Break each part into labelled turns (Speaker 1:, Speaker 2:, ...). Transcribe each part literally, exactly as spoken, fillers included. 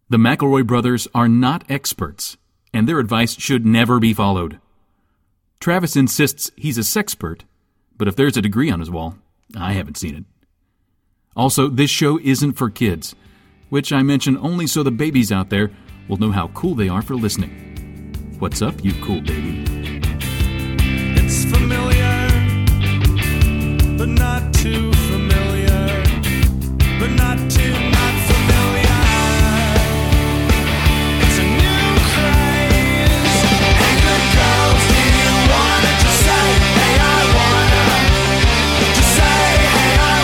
Speaker 1: The McElroy brothers are not experts, and their advice should never be followed. Travis insists he's a sexpert, but if there's a degree on his wall, I haven't seen it. Also, this show isn't for kids, which I mention only so the babies out there will know how cool they are for listening. What's up, you cool baby?
Speaker 2: It's familiar, but not too familiar, but not too not familiar. It's a new craze. Hey, good girls, do you wanna just say, hey, I wanna? Just say, hey, I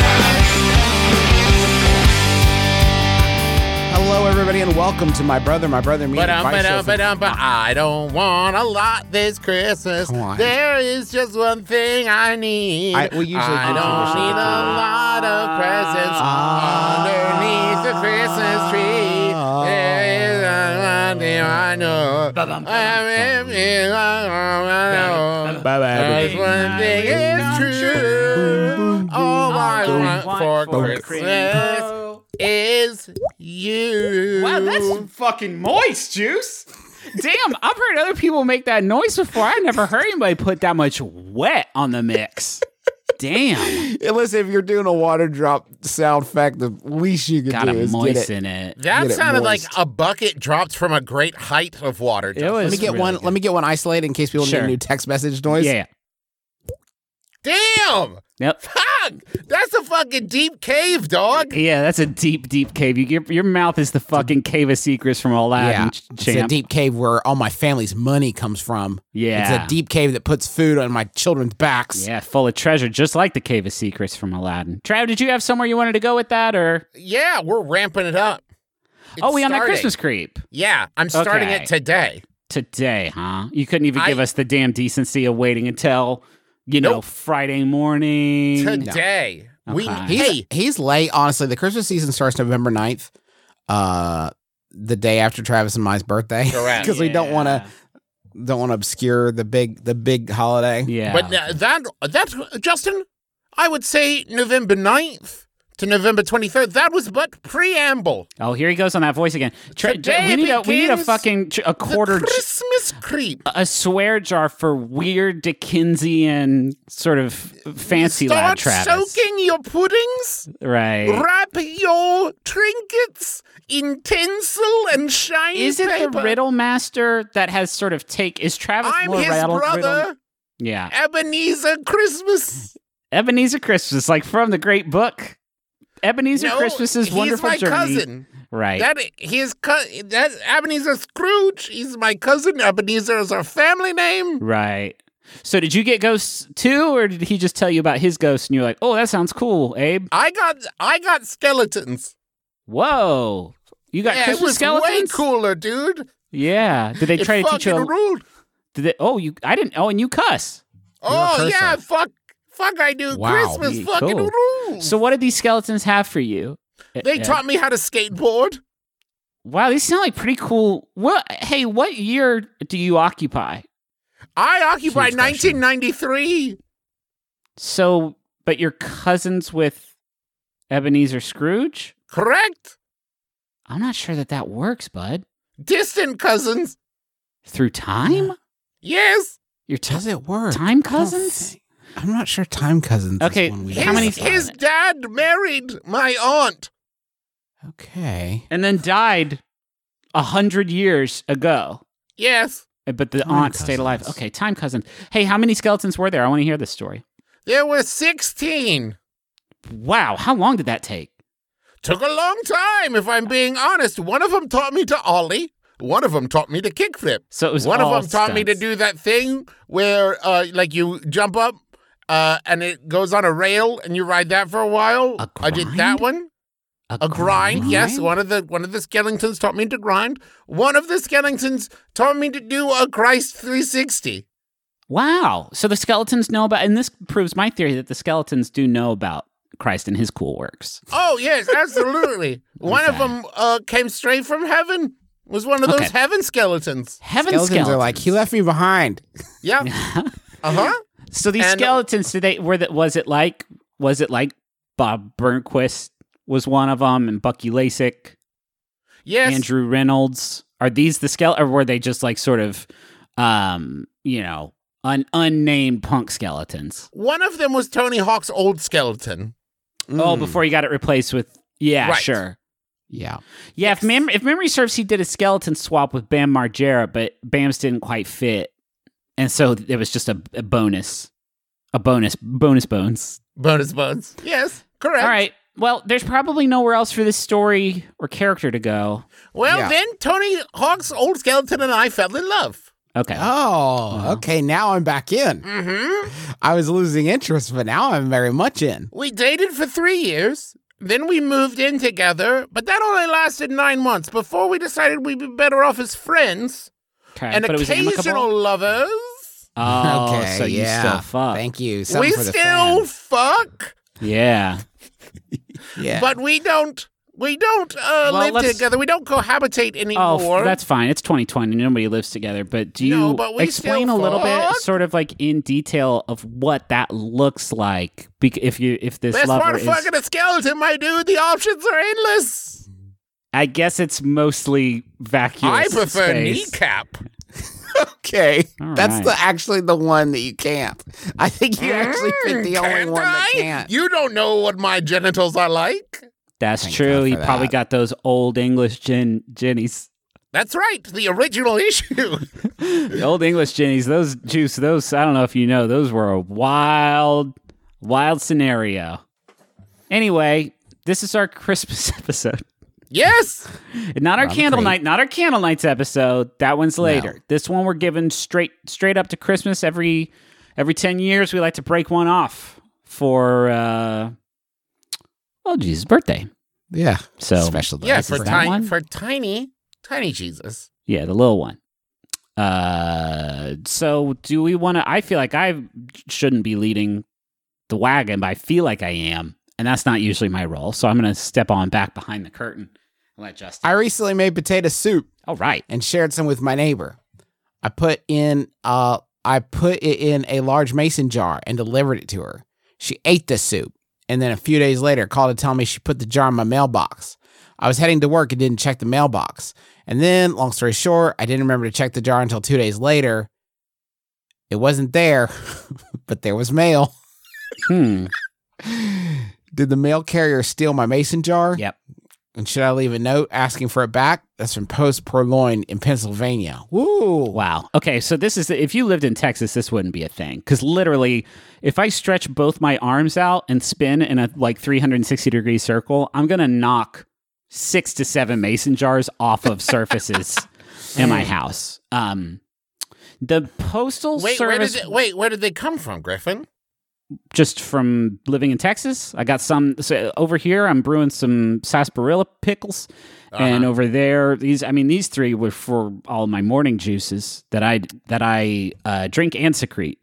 Speaker 2: wanna.
Speaker 3: Hello, everybody, and welcome to My Brother, My Brother, Me.
Speaker 4: But um,
Speaker 3: Advice
Speaker 4: but
Speaker 3: Show
Speaker 4: um,
Speaker 3: for-
Speaker 4: but um, but I don't want a lot this Christmas.
Speaker 3: Come on.
Speaker 4: There is just one thing I need.
Speaker 3: I- we usually
Speaker 4: I
Speaker 3: do
Speaker 4: don't
Speaker 3: traditional
Speaker 4: need a
Speaker 3: thing.
Speaker 4: lot of presents underneath the Christmas tree. There is one thing I know. There's one thing is true. All I want for Christmas is you.
Speaker 5: Wow, that's fucking moist, Juice. Damn, I've heard other people make that noise before. I never heard anybody put that much wet on the mix. Damn.
Speaker 3: Hey, listen, if you're doing a water drop sound effect, the least you can
Speaker 5: Gotta
Speaker 3: do is
Speaker 5: moisten
Speaker 3: get it.
Speaker 5: it.
Speaker 4: That
Speaker 3: Get it
Speaker 4: sounded like
Speaker 3: moist.
Speaker 4: a bucket dropped from a great height of water.
Speaker 5: It was
Speaker 3: Let me get
Speaker 5: really
Speaker 3: one.
Speaker 5: good.
Speaker 3: Let me get one isolated in case people need
Speaker 5: Sure.
Speaker 3: a new text message noise.
Speaker 5: Yeah.
Speaker 4: Damn!
Speaker 5: Yep.
Speaker 4: Fuck! That's a fucking deep cave, dog.
Speaker 5: Yeah, that's a deep, deep cave. You, your, your mouth is the fucking cave of secrets from Aladdin,
Speaker 3: Yeah,
Speaker 5: ch-
Speaker 3: it's a
Speaker 5: champ.
Speaker 3: deep cave where all my family's money comes from.
Speaker 5: Yeah.
Speaker 3: It's a deep cave that puts food on my children's backs.
Speaker 5: Yeah, full of treasure, just like the cave of secrets from Aladdin. Trav, did you have somewhere you wanted to go with that, or?
Speaker 4: Yeah, we're ramping it up. It's
Speaker 5: Oh, we on that
Speaker 4: starting.
Speaker 5: Christmas creep
Speaker 4: Yeah, I'm starting
Speaker 5: Okay.
Speaker 4: it today.
Speaker 5: today, huh? You couldn't even
Speaker 4: I-
Speaker 5: give us the damn decency of waiting until, you know,
Speaker 4: Nope.
Speaker 5: Friday morning.
Speaker 4: Today. We
Speaker 5: Okay.
Speaker 3: He's,
Speaker 4: hey,
Speaker 3: he's late, honestly. The Christmas season starts November ninth, uh, the day after Travis and my birthday.
Speaker 4: Correct.
Speaker 3: Because we don't
Speaker 5: Yeah.
Speaker 3: want to don't want to obscure the big the big holiday.
Speaker 5: Yeah.
Speaker 4: but uh, that that Justin, I would say November ninth to November twenty-third. That was but preamble.
Speaker 5: Oh, here he goes on that voice again. Tra-
Speaker 4: Today
Speaker 5: we need a we need a
Speaker 4: begins
Speaker 5: fucking tr- a quarter
Speaker 4: The
Speaker 5: j-
Speaker 4: Christmas creep.
Speaker 5: a swear jar for weird Dickensian sort of fancy lad
Speaker 4: Start
Speaker 5: Travis.
Speaker 4: soaking your puddings.
Speaker 5: Right.
Speaker 4: Wrap your trinkets in tinsel and shiny
Speaker 5: Is it
Speaker 4: paper.
Speaker 5: the Riddle Master that has sort of take? Is Travis
Speaker 4: I'm
Speaker 5: more
Speaker 4: his
Speaker 5: rattled?
Speaker 4: brother,
Speaker 5: Riddle? Yeah.
Speaker 4: Ebenezer Christmas.
Speaker 5: Ebenezer Christmas, like from the great book. Ebenezer
Speaker 4: No,
Speaker 5: Christmas's
Speaker 4: he's
Speaker 5: Wonderful
Speaker 4: my
Speaker 5: Journey.
Speaker 4: cousin.
Speaker 5: Right.
Speaker 4: That his co- that Ebenezer Scrooge. He's my cousin. Ebenezer is our family name.
Speaker 5: Right. So did you get ghosts too, or did he just tell you about his ghost and you're like, oh, that sounds cool, Abe?
Speaker 4: I got I got skeletons.
Speaker 5: Whoa. You got
Speaker 4: Yeah, it
Speaker 5: Christmas
Speaker 4: was
Speaker 5: skeletons?
Speaker 4: way cooler, dude.
Speaker 5: Yeah. Did they
Speaker 4: It
Speaker 5: try to teach you?
Speaker 4: fucking
Speaker 5: A,
Speaker 4: ruled.
Speaker 5: did they, oh, you. I didn't. Oh, and you cuss.
Speaker 4: Oh
Speaker 3: cursor.
Speaker 4: yeah, fuck, fuck. I do
Speaker 3: Wow.
Speaker 4: Christmas
Speaker 5: Yeah,
Speaker 4: fucking
Speaker 5: cool.
Speaker 4: rules.
Speaker 5: So what did these skeletons have for you?
Speaker 4: they
Speaker 5: Uh,
Speaker 4: taught me how to skateboard.
Speaker 5: Wow, these sound like pretty cool. What? Hey, what year do you occupy?
Speaker 4: I occupied
Speaker 3: Huge question.
Speaker 4: nineteen ninety-three.
Speaker 5: So, but you're cousins with Ebenezer Scrooge?
Speaker 4: Correct.
Speaker 5: I'm not sure that that works, bud.
Speaker 4: Distant cousins.
Speaker 5: Through time?
Speaker 4: Yes.
Speaker 5: You're t-
Speaker 3: Does it work?
Speaker 5: time
Speaker 3: I don't
Speaker 5: cousins?
Speaker 3: think- I'm not sure time cousins.
Speaker 5: Okay,
Speaker 3: Is one we
Speaker 5: how many-
Speaker 4: His, his dad married my aunt.
Speaker 3: Okay.
Speaker 5: And then died a hundred years ago.
Speaker 4: Yes.
Speaker 5: But the
Speaker 3: Time
Speaker 5: aunt stayed alive.
Speaker 3: cousins.
Speaker 5: Okay, time cousins. Hey, how many skeletons were there? I want to hear this story.
Speaker 4: There were sixteen.
Speaker 5: Wow, how long did that take?
Speaker 4: Took a long time, if I'm being honest. One of them taught me to ollie. One of them taught me to kickflip.
Speaker 5: So it was
Speaker 4: One of
Speaker 5: all
Speaker 4: them taught me to
Speaker 5: stunts.
Speaker 4: do that thing where, uh, like, you jump up uh, and it goes on a rail, and you ride that for a while.
Speaker 5: A
Speaker 4: I did that
Speaker 5: grind?
Speaker 4: one. A grind, yes. One of the one of the skeletons taught me to grind. One of the skeletons taught me to do a Christ three sixty.
Speaker 5: Wow. So the skeletons know about, and this proves my theory that the skeletons do know about Christ and his cool works.
Speaker 4: Oh yes, absolutely. One of
Speaker 5: Okay.
Speaker 4: them uh, came straight from heaven. Was one of those
Speaker 5: Okay.
Speaker 4: heaven skeletons.
Speaker 5: Heaven
Speaker 3: Skeletons,
Speaker 5: skeletons.
Speaker 3: are like, he left me behind.
Speaker 4: Yeah. Uh huh.
Speaker 5: So these
Speaker 4: And-
Speaker 5: skeletons, did they? Were that? Was it like? Was it like Bob Burnquist was one of them, and Bucky Lasik?
Speaker 4: Yes.
Speaker 5: Andrew Reynolds. Are these the skeleton, or were they just like sort of, um, you know, un- unnamed punk skeletons?
Speaker 4: One of them was Tony Hawk's old skeleton.
Speaker 5: Oh, before he got it replaced with, yeah,
Speaker 4: Right.
Speaker 5: sure.
Speaker 3: Yeah.
Speaker 5: Yeah, if, mem- if memory serves, he did a skeleton swap with Bam Margera, but Bam's didn't quite fit. And so it was just a, a bonus. A bonus. Bonus bones.
Speaker 4: Bonus bones. Yes, correct.
Speaker 5: All right. Well, there's probably nowhere else for this story or character to go.
Speaker 4: Well,
Speaker 3: Yeah.
Speaker 4: then Tony Hawk's old skeleton and I fell in love.
Speaker 5: Okay.
Speaker 3: Oh, okay. Now I'm back in.
Speaker 4: Mm-hmm.
Speaker 3: I was losing interest, but now I'm very much in.
Speaker 4: We dated for three years. Then we moved in together, but that only lasted nine months before we decided we'd be better off as friends
Speaker 5: okay.
Speaker 4: and
Speaker 5: But it was
Speaker 4: occasional
Speaker 5: amicable?
Speaker 4: lovers.
Speaker 5: Oh,
Speaker 3: okay.
Speaker 5: so you
Speaker 3: yeah.
Speaker 5: still fuck.
Speaker 3: Thank you. Something
Speaker 4: we
Speaker 3: for the
Speaker 4: still
Speaker 3: fans.
Speaker 4: fuck,
Speaker 5: Yeah.
Speaker 3: Yeah.
Speaker 4: but we don't. We don't uh,
Speaker 5: Well,
Speaker 4: live
Speaker 5: let's-
Speaker 4: together. We don't cohabitate
Speaker 5: Oh,
Speaker 4: anymore.
Speaker 5: f- that's fine. It's twenty twenty. Nobody lives together. But do you
Speaker 4: No, but we
Speaker 5: explain a
Speaker 4: still
Speaker 5: little bit,
Speaker 4: fuck?
Speaker 5: sort of like in detail, of what that looks like? Bec- if you, if this
Speaker 4: Best
Speaker 5: lover
Speaker 4: part of
Speaker 5: is,
Speaker 4: fucking a skeleton, my dude. The options are endless.
Speaker 5: I guess it's mostly vacuous.
Speaker 4: I prefer
Speaker 5: space.
Speaker 4: kneecap.
Speaker 3: okay.
Speaker 5: All
Speaker 3: That's
Speaker 5: right.
Speaker 3: the actually the one that you can't. I think you actually picked the
Speaker 4: Mm,
Speaker 3: only
Speaker 4: can't
Speaker 3: one that
Speaker 4: I?
Speaker 3: can't.
Speaker 4: You don't know what my genitals are like.
Speaker 5: That's
Speaker 3: Thank
Speaker 5: true.
Speaker 3: God
Speaker 5: He
Speaker 3: for
Speaker 5: probably
Speaker 3: that.
Speaker 5: got those old English gin ginnies.
Speaker 4: That's right. The original issue.
Speaker 5: The old English ginnies. Those juice. Those I don't know if you know. Those were a wild, wild scenario. Anyway, this is our Christmas episode.
Speaker 4: Yes.
Speaker 5: Not our
Speaker 3: Rather
Speaker 5: candle
Speaker 3: great.
Speaker 5: night, not our candle nights episode. That one's later.
Speaker 3: No.
Speaker 5: This one we're giving straight straight up to Christmas. Every every ten years we like to break one off for uh well Jesus' birthday.
Speaker 3: Yeah.
Speaker 5: So
Speaker 3: Special day.
Speaker 4: Yeah,
Speaker 5: This
Speaker 4: for
Speaker 5: is that
Speaker 4: tiny,
Speaker 5: one?
Speaker 4: for tiny, tiny Jesus.
Speaker 5: yeah, the little one. Uh so do we want to I feel like I shouldn't be leading the wagon, but I feel like I am. And that's not usually my role. So I'm going to step on back behind the curtain and let Justin.
Speaker 3: I recently made potato soup
Speaker 5: All right.
Speaker 3: and shared some with my neighbor. I put in uh I put it in a large mason jar and delivered it to her. She ate the soup and then a few days later called to tell me she put the jar in my mailbox. I was heading to work and didn't check the mailbox. And then, long story short, I didn't remember to check the jar until two days later. It wasn't there, but there was mail.
Speaker 5: Hmm.
Speaker 3: Did the mail carrier steal my mason jar?
Speaker 5: Yep.
Speaker 3: And should I leave a note asking for it back? That's from Post Purloin in Pennsylvania. Woo!
Speaker 5: Wow. Okay, so this is if you lived in Texas, this wouldn't be a thing because literally, if I stretch both my arms out and spin in a like three hundred sixty degree circle, I'm gonna knock six to seven mason jars off of surfaces in my house. Um, the postal
Speaker 4: Wait, where did
Speaker 5: service,
Speaker 4: it, wait, where did they come from, Griffin?
Speaker 5: just from living in Texas, I got some so over here. I'm brewing some sarsaparilla pickles. And
Speaker 4: Uh-huh.
Speaker 5: over there, these I mean, these three were for all my morning juices that I that I uh, drink and secrete.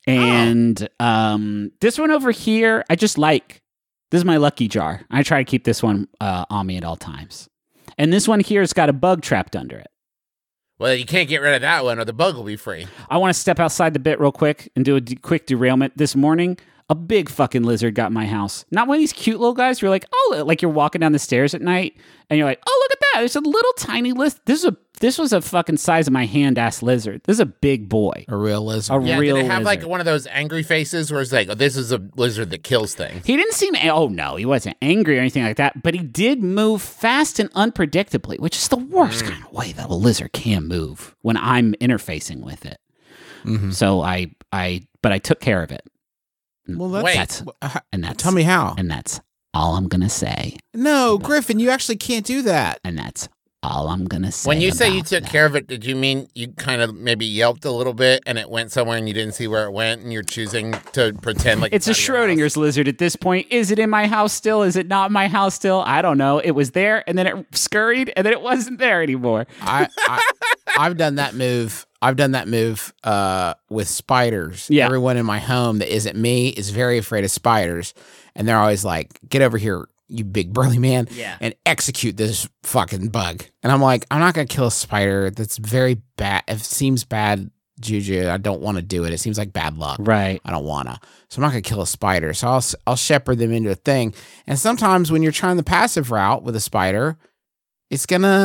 Speaker 5: And um, this one over here, I just like. This is my lucky jar. I try to keep this one uh, on me at all times. And this one here has got a bug trapped under it.
Speaker 4: Well, you can't get rid of that one, or the bug will be free.
Speaker 5: I want to step outside the bit real quick and do a de- quick derailment. This morning, a big fucking lizard got in my house. Not one of these cute little guys. You're like, oh, like you're walking down the stairs at night, and you're like, oh, look at that. There's a little tiny lizard. This is a this was a fucking size of my hand ass lizard. This is a big boy.
Speaker 3: A real lizard.
Speaker 5: A
Speaker 4: Yeah,
Speaker 5: real
Speaker 4: did it have like
Speaker 5: lizard.
Speaker 4: one of those angry faces where it's like, oh, this is a lizard that kills things?
Speaker 5: He didn't seem. Oh no, he wasn't angry or anything like that. But he did move fast and unpredictably, which is the worst kind of way that a lizard can move when I'm interfacing with it.
Speaker 3: Mhm.
Speaker 5: So I, I, but I took care of it.
Speaker 3: Well, that's,
Speaker 4: Wait.
Speaker 5: That's
Speaker 3: uh,
Speaker 5: and that's
Speaker 3: tell me how.
Speaker 5: and that's all I'm gonna say.
Speaker 3: No, Griffin, you actually can't do that.
Speaker 5: And that's all I'm gonna say.
Speaker 4: When you say you
Speaker 5: about
Speaker 4: took
Speaker 5: that.
Speaker 4: care of it, did you mean you kind of maybe yelped a little bit and it went somewhere and you didn't see where it went and you're choosing to pretend like
Speaker 5: It's a
Speaker 4: out of your house?
Speaker 5: Schrodinger's lizard at this point. Is it in my house still? Is it not my house still? I don't know. It was there and then it scurried and then it wasn't there anymore.
Speaker 3: I, I I've done that move. I've done that move uh, with spiders.
Speaker 5: Yeah.
Speaker 3: Everyone in my home that isn't me is very afraid of spiders, and they're always like, "Get over here, you big burly man,
Speaker 5: Yeah.
Speaker 3: and execute this fucking bug." And I'm like, I'm not gonna kill a spider. That's very bad. It seems bad juju. I don't want to do it. It seems like bad luck.
Speaker 5: Right.
Speaker 3: I don't wanna. So I'm not gonna kill a spider. So I'll I'll shepherd them into a thing. And sometimes when you're trying the passive route with a spider, it's gonna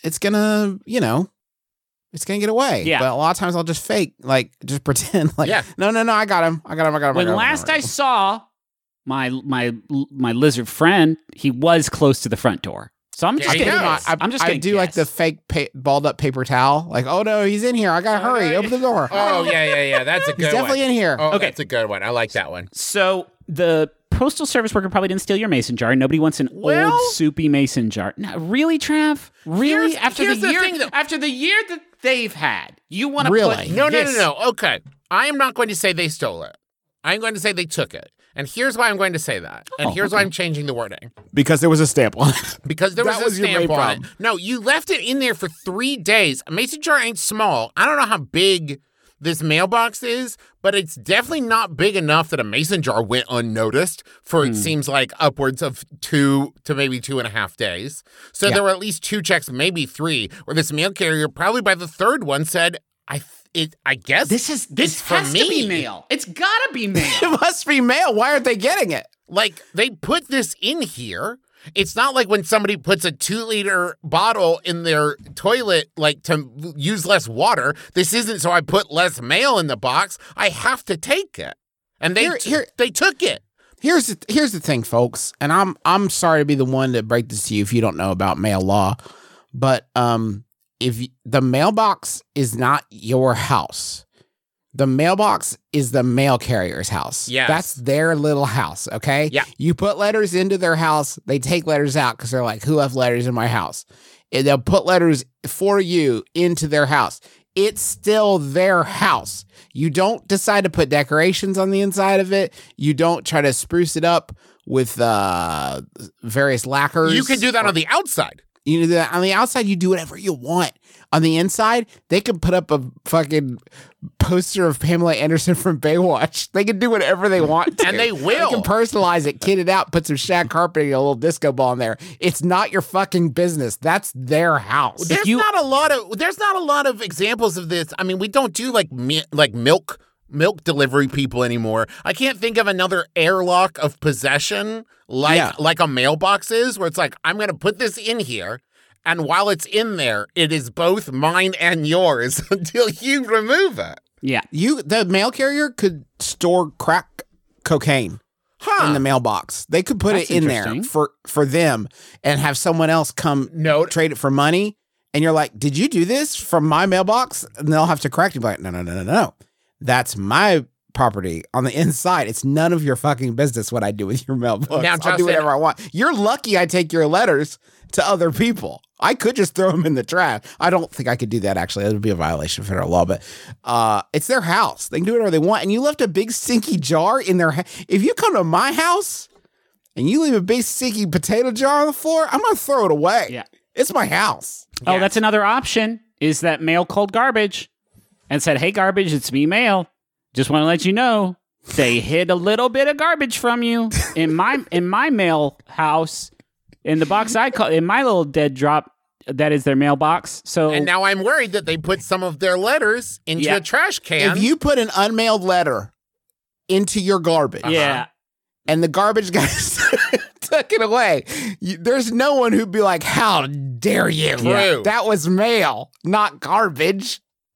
Speaker 3: it's gonna, you know, it's gonna get away.
Speaker 5: Yeah.
Speaker 3: But a lot of times I'll just fake, like, just pretend, like,
Speaker 4: Yeah.
Speaker 3: no, no, no, I got him, I got him, I got him.
Speaker 5: When
Speaker 3: I got him,
Speaker 5: last
Speaker 3: I
Speaker 5: I
Speaker 3: got him.
Speaker 5: saw my my my lizard friend, he was close to the front door. So I'm just
Speaker 4: There you
Speaker 5: gonna
Speaker 4: go.
Speaker 5: guess.
Speaker 3: I,
Speaker 5: I'm just
Speaker 3: I
Speaker 5: gonna
Speaker 3: do like the
Speaker 5: guess.
Speaker 3: fake pa- balled up paper towel. Like, oh no, he's in here. I gotta hurry. Open the door.
Speaker 4: Oh yeah, yeah, yeah. That's a good
Speaker 3: he's definitely
Speaker 4: one.
Speaker 3: in here.
Speaker 4: Oh,
Speaker 5: Okay.
Speaker 4: that's a good one. I like that one.
Speaker 5: So the postal service worker probably didn't steal your mason jar. Nobody wants an
Speaker 4: Well-
Speaker 5: old soupy mason jar. No, really, Trav? Really?
Speaker 4: Here's-
Speaker 5: after
Speaker 4: here's
Speaker 5: the
Speaker 4: the
Speaker 5: year,
Speaker 4: thing, though.
Speaker 5: after the year that they've had, you want to
Speaker 3: Really?
Speaker 5: put
Speaker 4: No, no, no,
Speaker 5: this-
Speaker 4: no. Okay. I am not going to say they stole it. I'm going to say they took it. And here's why I'm going to say that. And
Speaker 5: Oh,
Speaker 4: here's why
Speaker 5: okay.
Speaker 4: I'm changing the wording.
Speaker 3: Because there was a stamp on it.
Speaker 4: Because there was
Speaker 3: That
Speaker 4: a
Speaker 3: was your
Speaker 4: stamp
Speaker 3: main
Speaker 4: on
Speaker 3: problem.
Speaker 4: it. No, you left it in there for three days. A mason jar ain't small. I don't know how big this mailbox is, but it's definitely not big enough that a mason jar went unnoticed for
Speaker 3: Hmm.
Speaker 4: it seems like upwards of two to maybe two and a half days. So
Speaker 3: Yeah.
Speaker 4: there were at least two checks, maybe three, where this mail carrier probably by the third one said, I th- it I guess
Speaker 5: This is this
Speaker 4: it's for
Speaker 5: has
Speaker 4: me.
Speaker 5: to be mail. It's gotta be mail.
Speaker 3: It must be mail. Why aren't they getting it?
Speaker 4: Like, they put this in here. It's not like when somebody puts a two liter bottle in their toilet, like to use less water. This isn't so I put less mail in the box. I have to take it. And they,
Speaker 3: Here-
Speaker 4: t-
Speaker 3: here-
Speaker 4: they took it.
Speaker 3: Here's the, here's the thing, folks, and I'm I'm sorry to be the one to break this to you if you don't know about mail law, but um, if y- the mailbox is not your house, the mailbox is the mail carrier's house.
Speaker 4: Yes.
Speaker 3: That's their little house. Okay.
Speaker 4: Yeah.
Speaker 3: You put letters into their house, they take letters out because they're like, who left letters in my house? And they'll put letters for you into their house. It's still their house. You don't decide to put decorations on the inside of it. You don't try to spruce it up with uh, various lacquers.
Speaker 4: You can do that on the outside.
Speaker 3: You do that on the outside. You do whatever you want. On the inside, they could put up a fucking poster of Pamela Anderson from Baywatch. They can do whatever they want to.
Speaker 4: And they will.
Speaker 3: They can personalize it, kit it out, put some shag carpeting, a little disco ball in there. It's not your fucking business. That's their house.
Speaker 4: There's
Speaker 5: you-
Speaker 4: not a lot of there's not a lot of examples of this. I mean, we don't do like mi- like milk milk delivery people anymore. I can't think of another airlock of possession like
Speaker 3: Yeah.
Speaker 4: like a mailbox is, where it's like I'm going to put this in here, and while it's in there, it is both mine and yours until you remove it.
Speaker 5: Yeah.
Speaker 3: You, the mail carrier could store crack cocaine
Speaker 4: Huh?
Speaker 3: in the mailbox. They could put
Speaker 5: That's
Speaker 3: it in there
Speaker 5: interesting.
Speaker 3: for for them and have someone else come
Speaker 4: No.
Speaker 3: trade it for money. And you're like, did you do this from my mailbox? And they'll have to correct you. Like, no, no, no, no, no. That's my property on the inside. It's none of your fucking business what I do with your mailbox.
Speaker 4: Now,
Speaker 3: I'll
Speaker 4: Justin-
Speaker 3: do whatever I want. You're lucky I take your letters to other people. I could just throw them in the trash. I don't think I could do that, actually. That would be a violation of federal law. But uh, it's their house. They can do whatever they want. And you left a big stinky jar in their house. If you come to my house and you leave a big stinky potato jar on the floor, I'm going to throw it away.
Speaker 5: Yeah.
Speaker 3: It's my house.
Speaker 5: Oh, that's another option. Is that mail called garbage? And said, "Hey, garbage, it's me, mail. Just want to let you know they hid a little bit of garbage from you in my in my mail house, in the box I call in my little dead drop. That is their mailbox. So
Speaker 4: And now I'm worried that they put some of their letters into
Speaker 5: Yeah.
Speaker 4: a trash can.
Speaker 3: If you put an unmailed letter into your garbage
Speaker 5: yeah,
Speaker 3: and the garbage guys took it away, you, there's no one who'd be like, how dare you?
Speaker 4: True.
Speaker 3: That was mail, not garbage.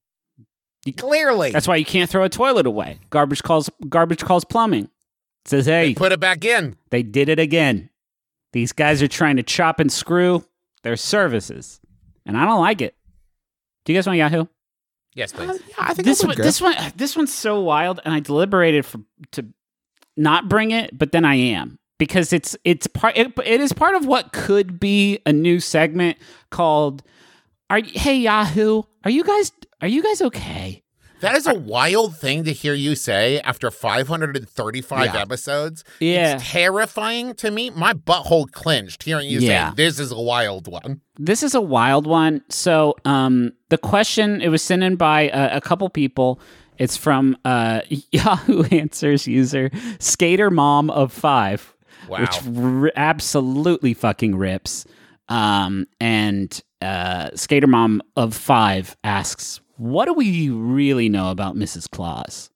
Speaker 3: Clearly.
Speaker 5: that's why you can't throw a toilet away. Garbage calls garbage calls plumbing. It says, "Hey,
Speaker 4: put it back in.
Speaker 5: they did it again. These guys are trying to chop and screw their services, and I don't like it." Do you guys want Yahoo?
Speaker 4: Yes, please.
Speaker 3: Uh, yeah, I think
Speaker 5: This
Speaker 3: I would
Speaker 5: one,
Speaker 3: go.
Speaker 5: this one, this one's so wild, and I deliberated for to not bring it, but then I am because it's it's part it, it is part of what could be a new segment called "Are Hey Yahoo? Are you guys are you guys okay?"
Speaker 4: That is a wild thing to hear you say after five hundred thirty-five
Speaker 3: Yeah.
Speaker 4: episodes.
Speaker 5: Yeah.
Speaker 4: It's terrifying to me. My butthole clenched hearing you
Speaker 5: Yeah.
Speaker 4: say this is a wild one.
Speaker 5: This is a wild one. So, um, the question it was sent in by a, a couple people. It's from uh, Yahoo Answers user Skater Mom of Five,
Speaker 4: Wow.
Speaker 5: which r- absolutely fucking rips. Um, and uh, Skater Mom of Five asks, "What do we really know about Missus Claus?"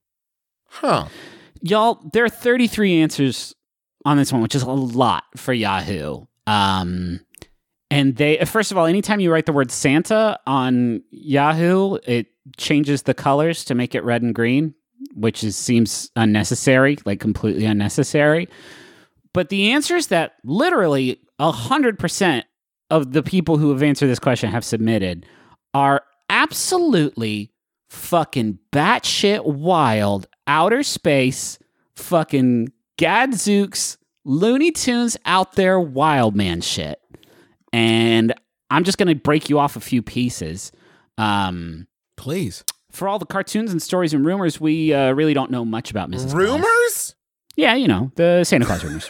Speaker 4: Huh.
Speaker 5: Y'all, there are thirty-three answers on this one, which is a lot for Yahoo. Um, And they, first of all, anytime you write the word Santa on Yahoo, it changes the colors to make it red and green, which is, seems unnecessary, like completely unnecessary. But the answer is that literally one hundred percent of the people who have answered this question have submitted are absolutely fucking batshit wild, outer space, fucking gadzooks, Looney Tunes out there wild man shit. And I'm just going to break you off a few pieces. Um,
Speaker 3: Please.
Speaker 5: For all the cartoons and stories and rumors, we uh, really don't know much about Missus Claus.
Speaker 4: Rumors?
Speaker 5: Yeah, you know, the Santa Claus rumors.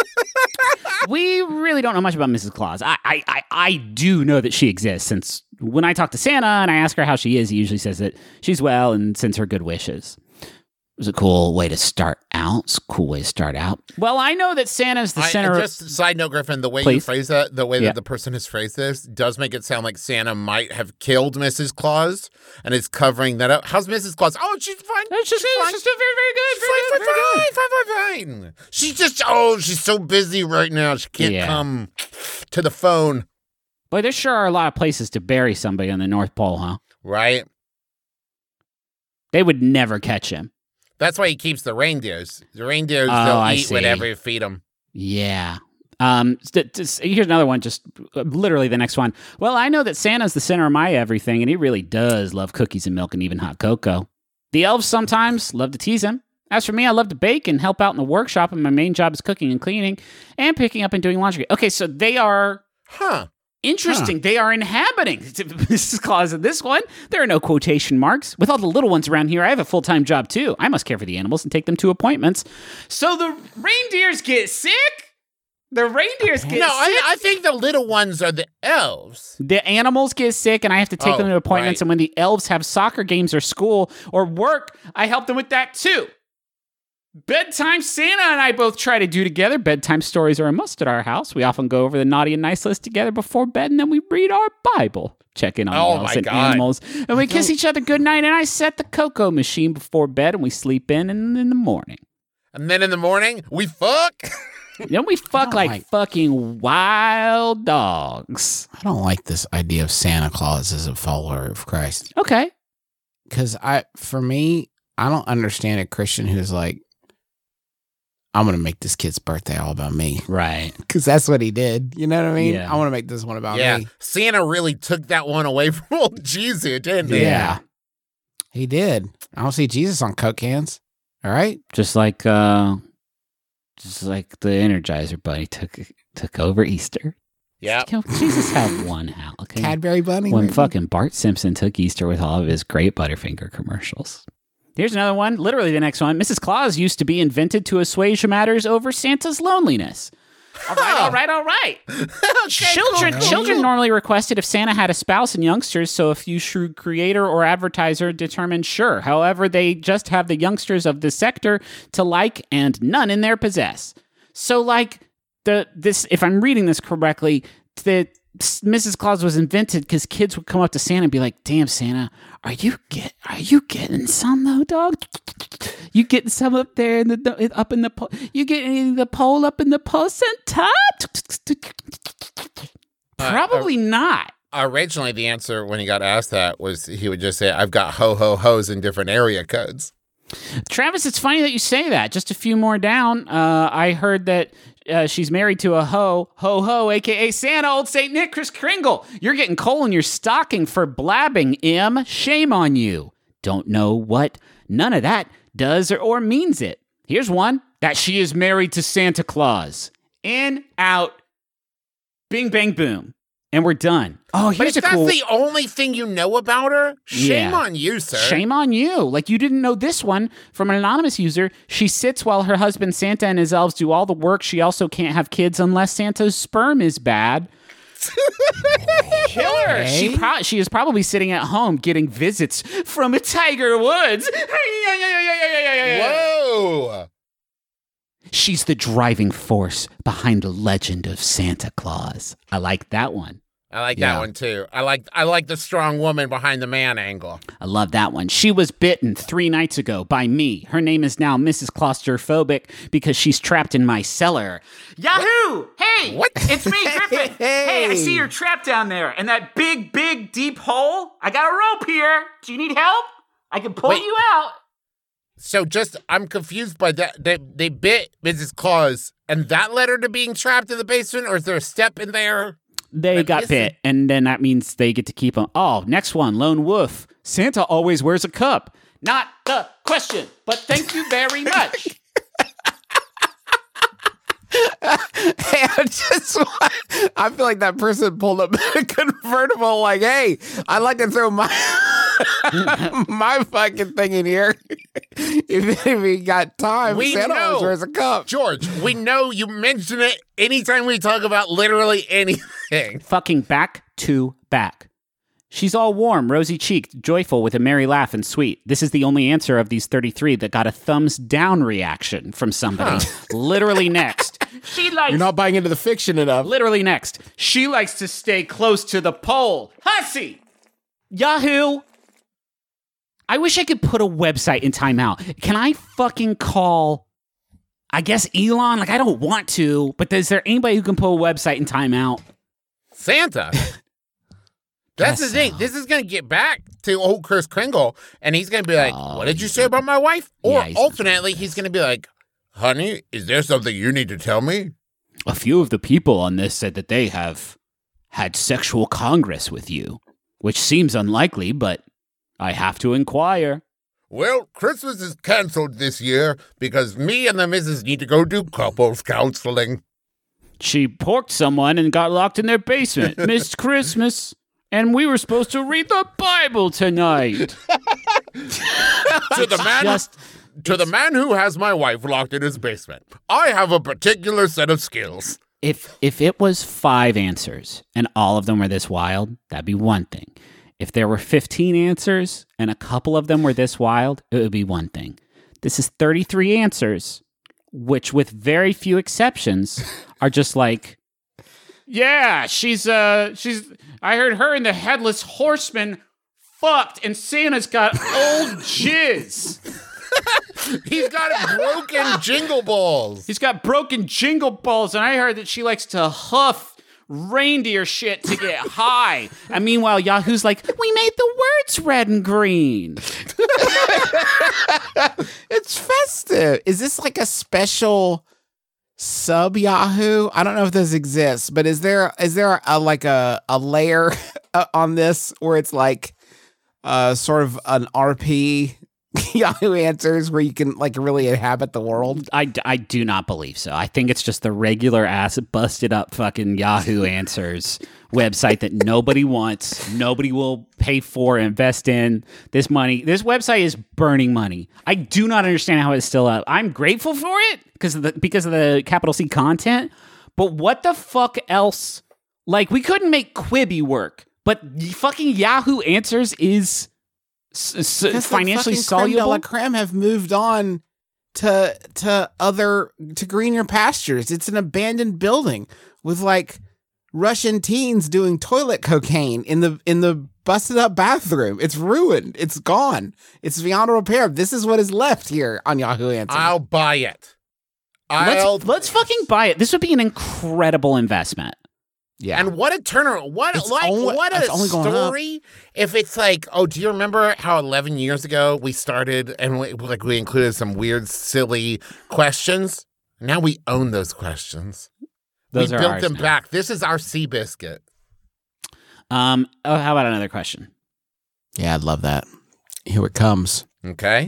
Speaker 5: We really don't know much about Missus Claus. I, I, I, I do know that she exists, since when I talk to Santa and I ask her how she is, he usually says that she's well and sends her good wishes. It was a cool way to start out. It's a cool way to start out. Well, I know that Santa's the
Speaker 4: I,
Speaker 5: center.
Speaker 4: just side note, Griffin, the way you
Speaker 5: Please.
Speaker 4: phrase that, the way
Speaker 5: Yeah.
Speaker 4: that the person has phrased this, does make it sound like Santa might have killed Missus Claus and is covering that up. How's Missus Claus? Oh, she's fine.
Speaker 5: It's just,
Speaker 4: fine.
Speaker 5: it's just very, very good.
Speaker 4: She's
Speaker 5: Very
Speaker 4: fine,
Speaker 5: good,
Speaker 4: fine,
Speaker 5: very good.
Speaker 4: fine, fine, fine, fine. She's just, oh, she's so busy right now. She can't
Speaker 5: Yeah.
Speaker 4: come to the phone.
Speaker 5: Boy, there sure are a lot of places to bury somebody on the North Pole, huh?
Speaker 4: Right?
Speaker 5: They would never catch him.
Speaker 4: That's why he keeps the reindeers. The reindeers,
Speaker 5: Oh,
Speaker 4: they'll
Speaker 5: I
Speaker 4: eat
Speaker 5: see.
Speaker 4: whatever you feed them.
Speaker 5: Yeah. Um, st- just- here's another one, just uh, literally the next one. Well, I know that Santa's the center of my everything, and he really does love cookies and milk and even hot cocoa. The elves sometimes love to tease him. As for me, I love to bake and help out in the workshop, and my main job is cooking and cleaning and picking up and doing laundry. Okay, so they are
Speaker 4: Huh.
Speaker 5: interesting. They are inhabiting Missus Claus in this one. There are no quotation marks. With all the little ones around here, I have a full-time job too. I must care for the animals and take them to appointments. So the reindeers get sick? The reindeers get
Speaker 4: No,
Speaker 5: sick?
Speaker 4: I, I think the little ones are the elves.
Speaker 5: The animals get sick and I have to take
Speaker 4: Oh,
Speaker 5: them to appointments.
Speaker 4: right.
Speaker 5: And when the elves have soccer games or school or work, I help them with that too. Bedtime Santa and I both try to do together. Bedtime stories are a must at our house. We often go over the naughty and nice list together before bed, and then we read our Bible, check in on
Speaker 4: Oh,
Speaker 5: the elves
Speaker 4: my
Speaker 5: and
Speaker 4: God.
Speaker 5: animals, and we kiss each other goodnight, and I set the cocoa machine before bed, and we sleep in and in the morning.
Speaker 4: And then in the morning, we fuck.
Speaker 5: Then we fuck
Speaker 3: don't
Speaker 5: like,
Speaker 3: like-
Speaker 5: fucking wild dogs.
Speaker 3: I don't like this idea of Santa Claus as a follower of Christ.
Speaker 5: Okay.
Speaker 3: Because I, for me, I don't understand a Christian who's like, I'm going to make this kid's birthday all about me.
Speaker 5: Right.
Speaker 3: Because that's what he did. You know what I mean?
Speaker 5: Yeah.
Speaker 3: I want to make this one about
Speaker 4: yeah,
Speaker 3: me.
Speaker 4: Santa really took that one away from old Jesus, didn't he?
Speaker 5: Yeah.
Speaker 3: He did. I don't see Jesus on Coke cans. All right.
Speaker 5: Just like uh just like the Energizer Bunny took took over Easter.
Speaker 4: Yeah.
Speaker 5: You know, Jesus had one out, okay?
Speaker 3: Cadbury Bunny.
Speaker 5: when
Speaker 3: maybe?
Speaker 5: fucking Bart Simpson took Easter with all of his great Butterfinger commercials. Here's another one, literally the next one. Missus Claus used to be invented to assuage matters over Santa's loneliness. All right, all right, all right. children
Speaker 4: cool,
Speaker 5: children
Speaker 4: cool.
Speaker 5: normally requested if Santa had a spouse and youngsters, so a few shrewd creator or advertiser determined sure. However, they just have the youngsters of the sector to like and none in their possess. So like the this if I'm reading this correctly, the Missus Claus was invented because kids would come up to Santa and be like, "Damn, Santa, are you get are you getting some though, dog? You getting some up there in the up in the po- you getting the pole up in the post Santa?" Probably not.
Speaker 4: Originally, the answer when he got asked that was he would just say, I've got ho ho ho's in different area codes.
Speaker 5: Travis, it's funny that you say that. Just a few more down, uh, I heard that uh, she's married to a ho, ho, ho, a k a. Santa, old Saint Nick, Kris Kringle. You're getting coal in your stocking for blabbing, Em. Shame on you. Don't know what none of that does or, or means it. Here's one, that she is married to Santa Claus. In, out, bing, bang, boom. And we're done. Oh,
Speaker 4: But
Speaker 5: here's
Speaker 4: if
Speaker 5: a
Speaker 4: that's
Speaker 5: cool...
Speaker 4: the only thing you know about her, shame
Speaker 5: Yeah.
Speaker 4: on you, sir.
Speaker 5: Shame on you. Like, you didn't know this one from an anonymous user. She sits while her husband Santa and his elves do all the work. She also can't have kids unless Santa's sperm is bad. Killer.
Speaker 3: Okay.
Speaker 5: She, pro- she is probably sitting at home getting visits from a Tiger Woods.
Speaker 4: Whoa.
Speaker 5: She's the driving force behind the legend of Santa Claus. I like that one.
Speaker 4: I like
Speaker 3: Yeah.
Speaker 4: that one too. I like I like the strong woman behind the man angle.
Speaker 5: I love that one. She was bitten three nights ago by me. Her name is now Missus Claustrophobic because she's trapped in my cellar. Yahoo! Hey!
Speaker 4: What?
Speaker 5: It's me, Griffin. Hey, I see you're trapped down there in that big, big, deep hole. I got a rope here. Do you need help? I can pull
Speaker 4: Wait.
Speaker 5: you out.
Speaker 4: So just I'm confused by that. They they bit Missus Claus, and that led her to being trapped in the basement, or is there a step in there?
Speaker 5: They
Speaker 4: I'm
Speaker 5: got
Speaker 4: missing-
Speaker 5: bit, and then that means they get to keep them. Oh, next one, Lone Wolf. Santa always wears a cup. Not the question, but thank you very much.
Speaker 3: Hey, I just want, I feel like that person pulled up in a convertible like, hey, I'd like to throw my my fucking thing in here. if, if we got time,
Speaker 4: We
Speaker 3: Santa
Speaker 4: know.
Speaker 3: always wears a cup.
Speaker 4: George, we know you mention it anytime we talk about literally anything.
Speaker 5: Fucking back to back. She's all warm, rosy-cheeked, joyful, with a merry laugh and sweet. This is the only answer of these thirty-three that got a thumbs down reaction from somebody. Literally next. She likes...
Speaker 3: You're not buying into the fiction enough.
Speaker 5: Literally next. She likes to stay close to the pole. Hussy! Yahoo! I wish I could put a website in timeout. Can I fucking call, I guess, Elon? Like, I don't want to, but is there anybody who can put a website in timeout?
Speaker 4: Santa. That's the
Speaker 3: Guess
Speaker 4: thing.
Speaker 3: so.
Speaker 4: This is going to get back to old Chris Kringle, and he's going to be like,
Speaker 3: Oh,
Speaker 4: what did you say about my wife? Or
Speaker 5: Yeah, he's-
Speaker 4: alternately, he's going to be like, honey, is there something you need to tell me?
Speaker 5: A few of the people on this said that they have had sexual congress with you, which seems unlikely, but I have to inquire.
Speaker 4: Well, Christmas is canceled this year because me and the missus need to go do couples counseling.
Speaker 5: She porked someone and got locked in their basement. Missed Christmas. And we were supposed to read the Bible tonight.
Speaker 4: To the man
Speaker 5: Just
Speaker 4: to the man who has my wife locked in his basement. I have a particular set of skills.
Speaker 5: if if it was five answers and all of them were this wild, that'd be one thing. If there were fifteen answers and a couple of them were this wild, it would be one thing. This is thirty-three answers, which with very few exceptions are just like, yeah, she's uh she's I heard her and the headless horseman fucked and Santa's got old jizz.
Speaker 4: He's got broken jingle balls.
Speaker 5: He's got broken jingle balls, and I heard that she likes to huff reindeer shit to get high. And meanwhile, Yahoo's like, we made the words red and green.
Speaker 3: It's festive. Is this like a special sub Yahoo? I don't know if this exists, but is there is there a like a a layer on this where it's like uh sort of an R P Yahoo Answers where you can like really inhabit the world?
Speaker 5: I, I do not believe so. I think it's just the regular ass busted up fucking Yahoo Answers website that nobody wants, nobody will pay for, invest in. This money, this website is burning money. I do not understand how it's still up. I'm grateful for it because of the because of the capital C content, but what the fuck else? Like, we couldn't make Quibi work, but fucking Yahoo Answers is s- s-
Speaker 3: Because the
Speaker 5: financially
Speaker 3: fucking creme de la
Speaker 5: soluble.
Speaker 3: creme have moved on to to other to greener pastures. It's an abandoned building with like Russian teens doing toilet cocaine in the in the busted up bathroom. It's ruined. It's gone. It's beyond repair. This is what is left here on Yahoo Answers.
Speaker 4: I'll buy it. I'll
Speaker 5: Let's, let's fucking buy it. This would be an incredible investment.
Speaker 3: yeah.
Speaker 4: And what a turnaround! What
Speaker 3: It's
Speaker 4: like
Speaker 3: only-
Speaker 4: what a
Speaker 3: it's only going up.
Speaker 4: story! If it's like, oh, do you remember how eleven years ago we started and we, like we included some weird, silly questions? Now we own those questions.
Speaker 5: Those
Speaker 4: we
Speaker 5: are
Speaker 4: built
Speaker 5: ours
Speaker 4: them
Speaker 5: now.
Speaker 4: back. This is our Seabiscuit.
Speaker 5: Um. Oh, how about another question?
Speaker 3: Yeah, I'd love that. Here it comes.
Speaker 4: Okay.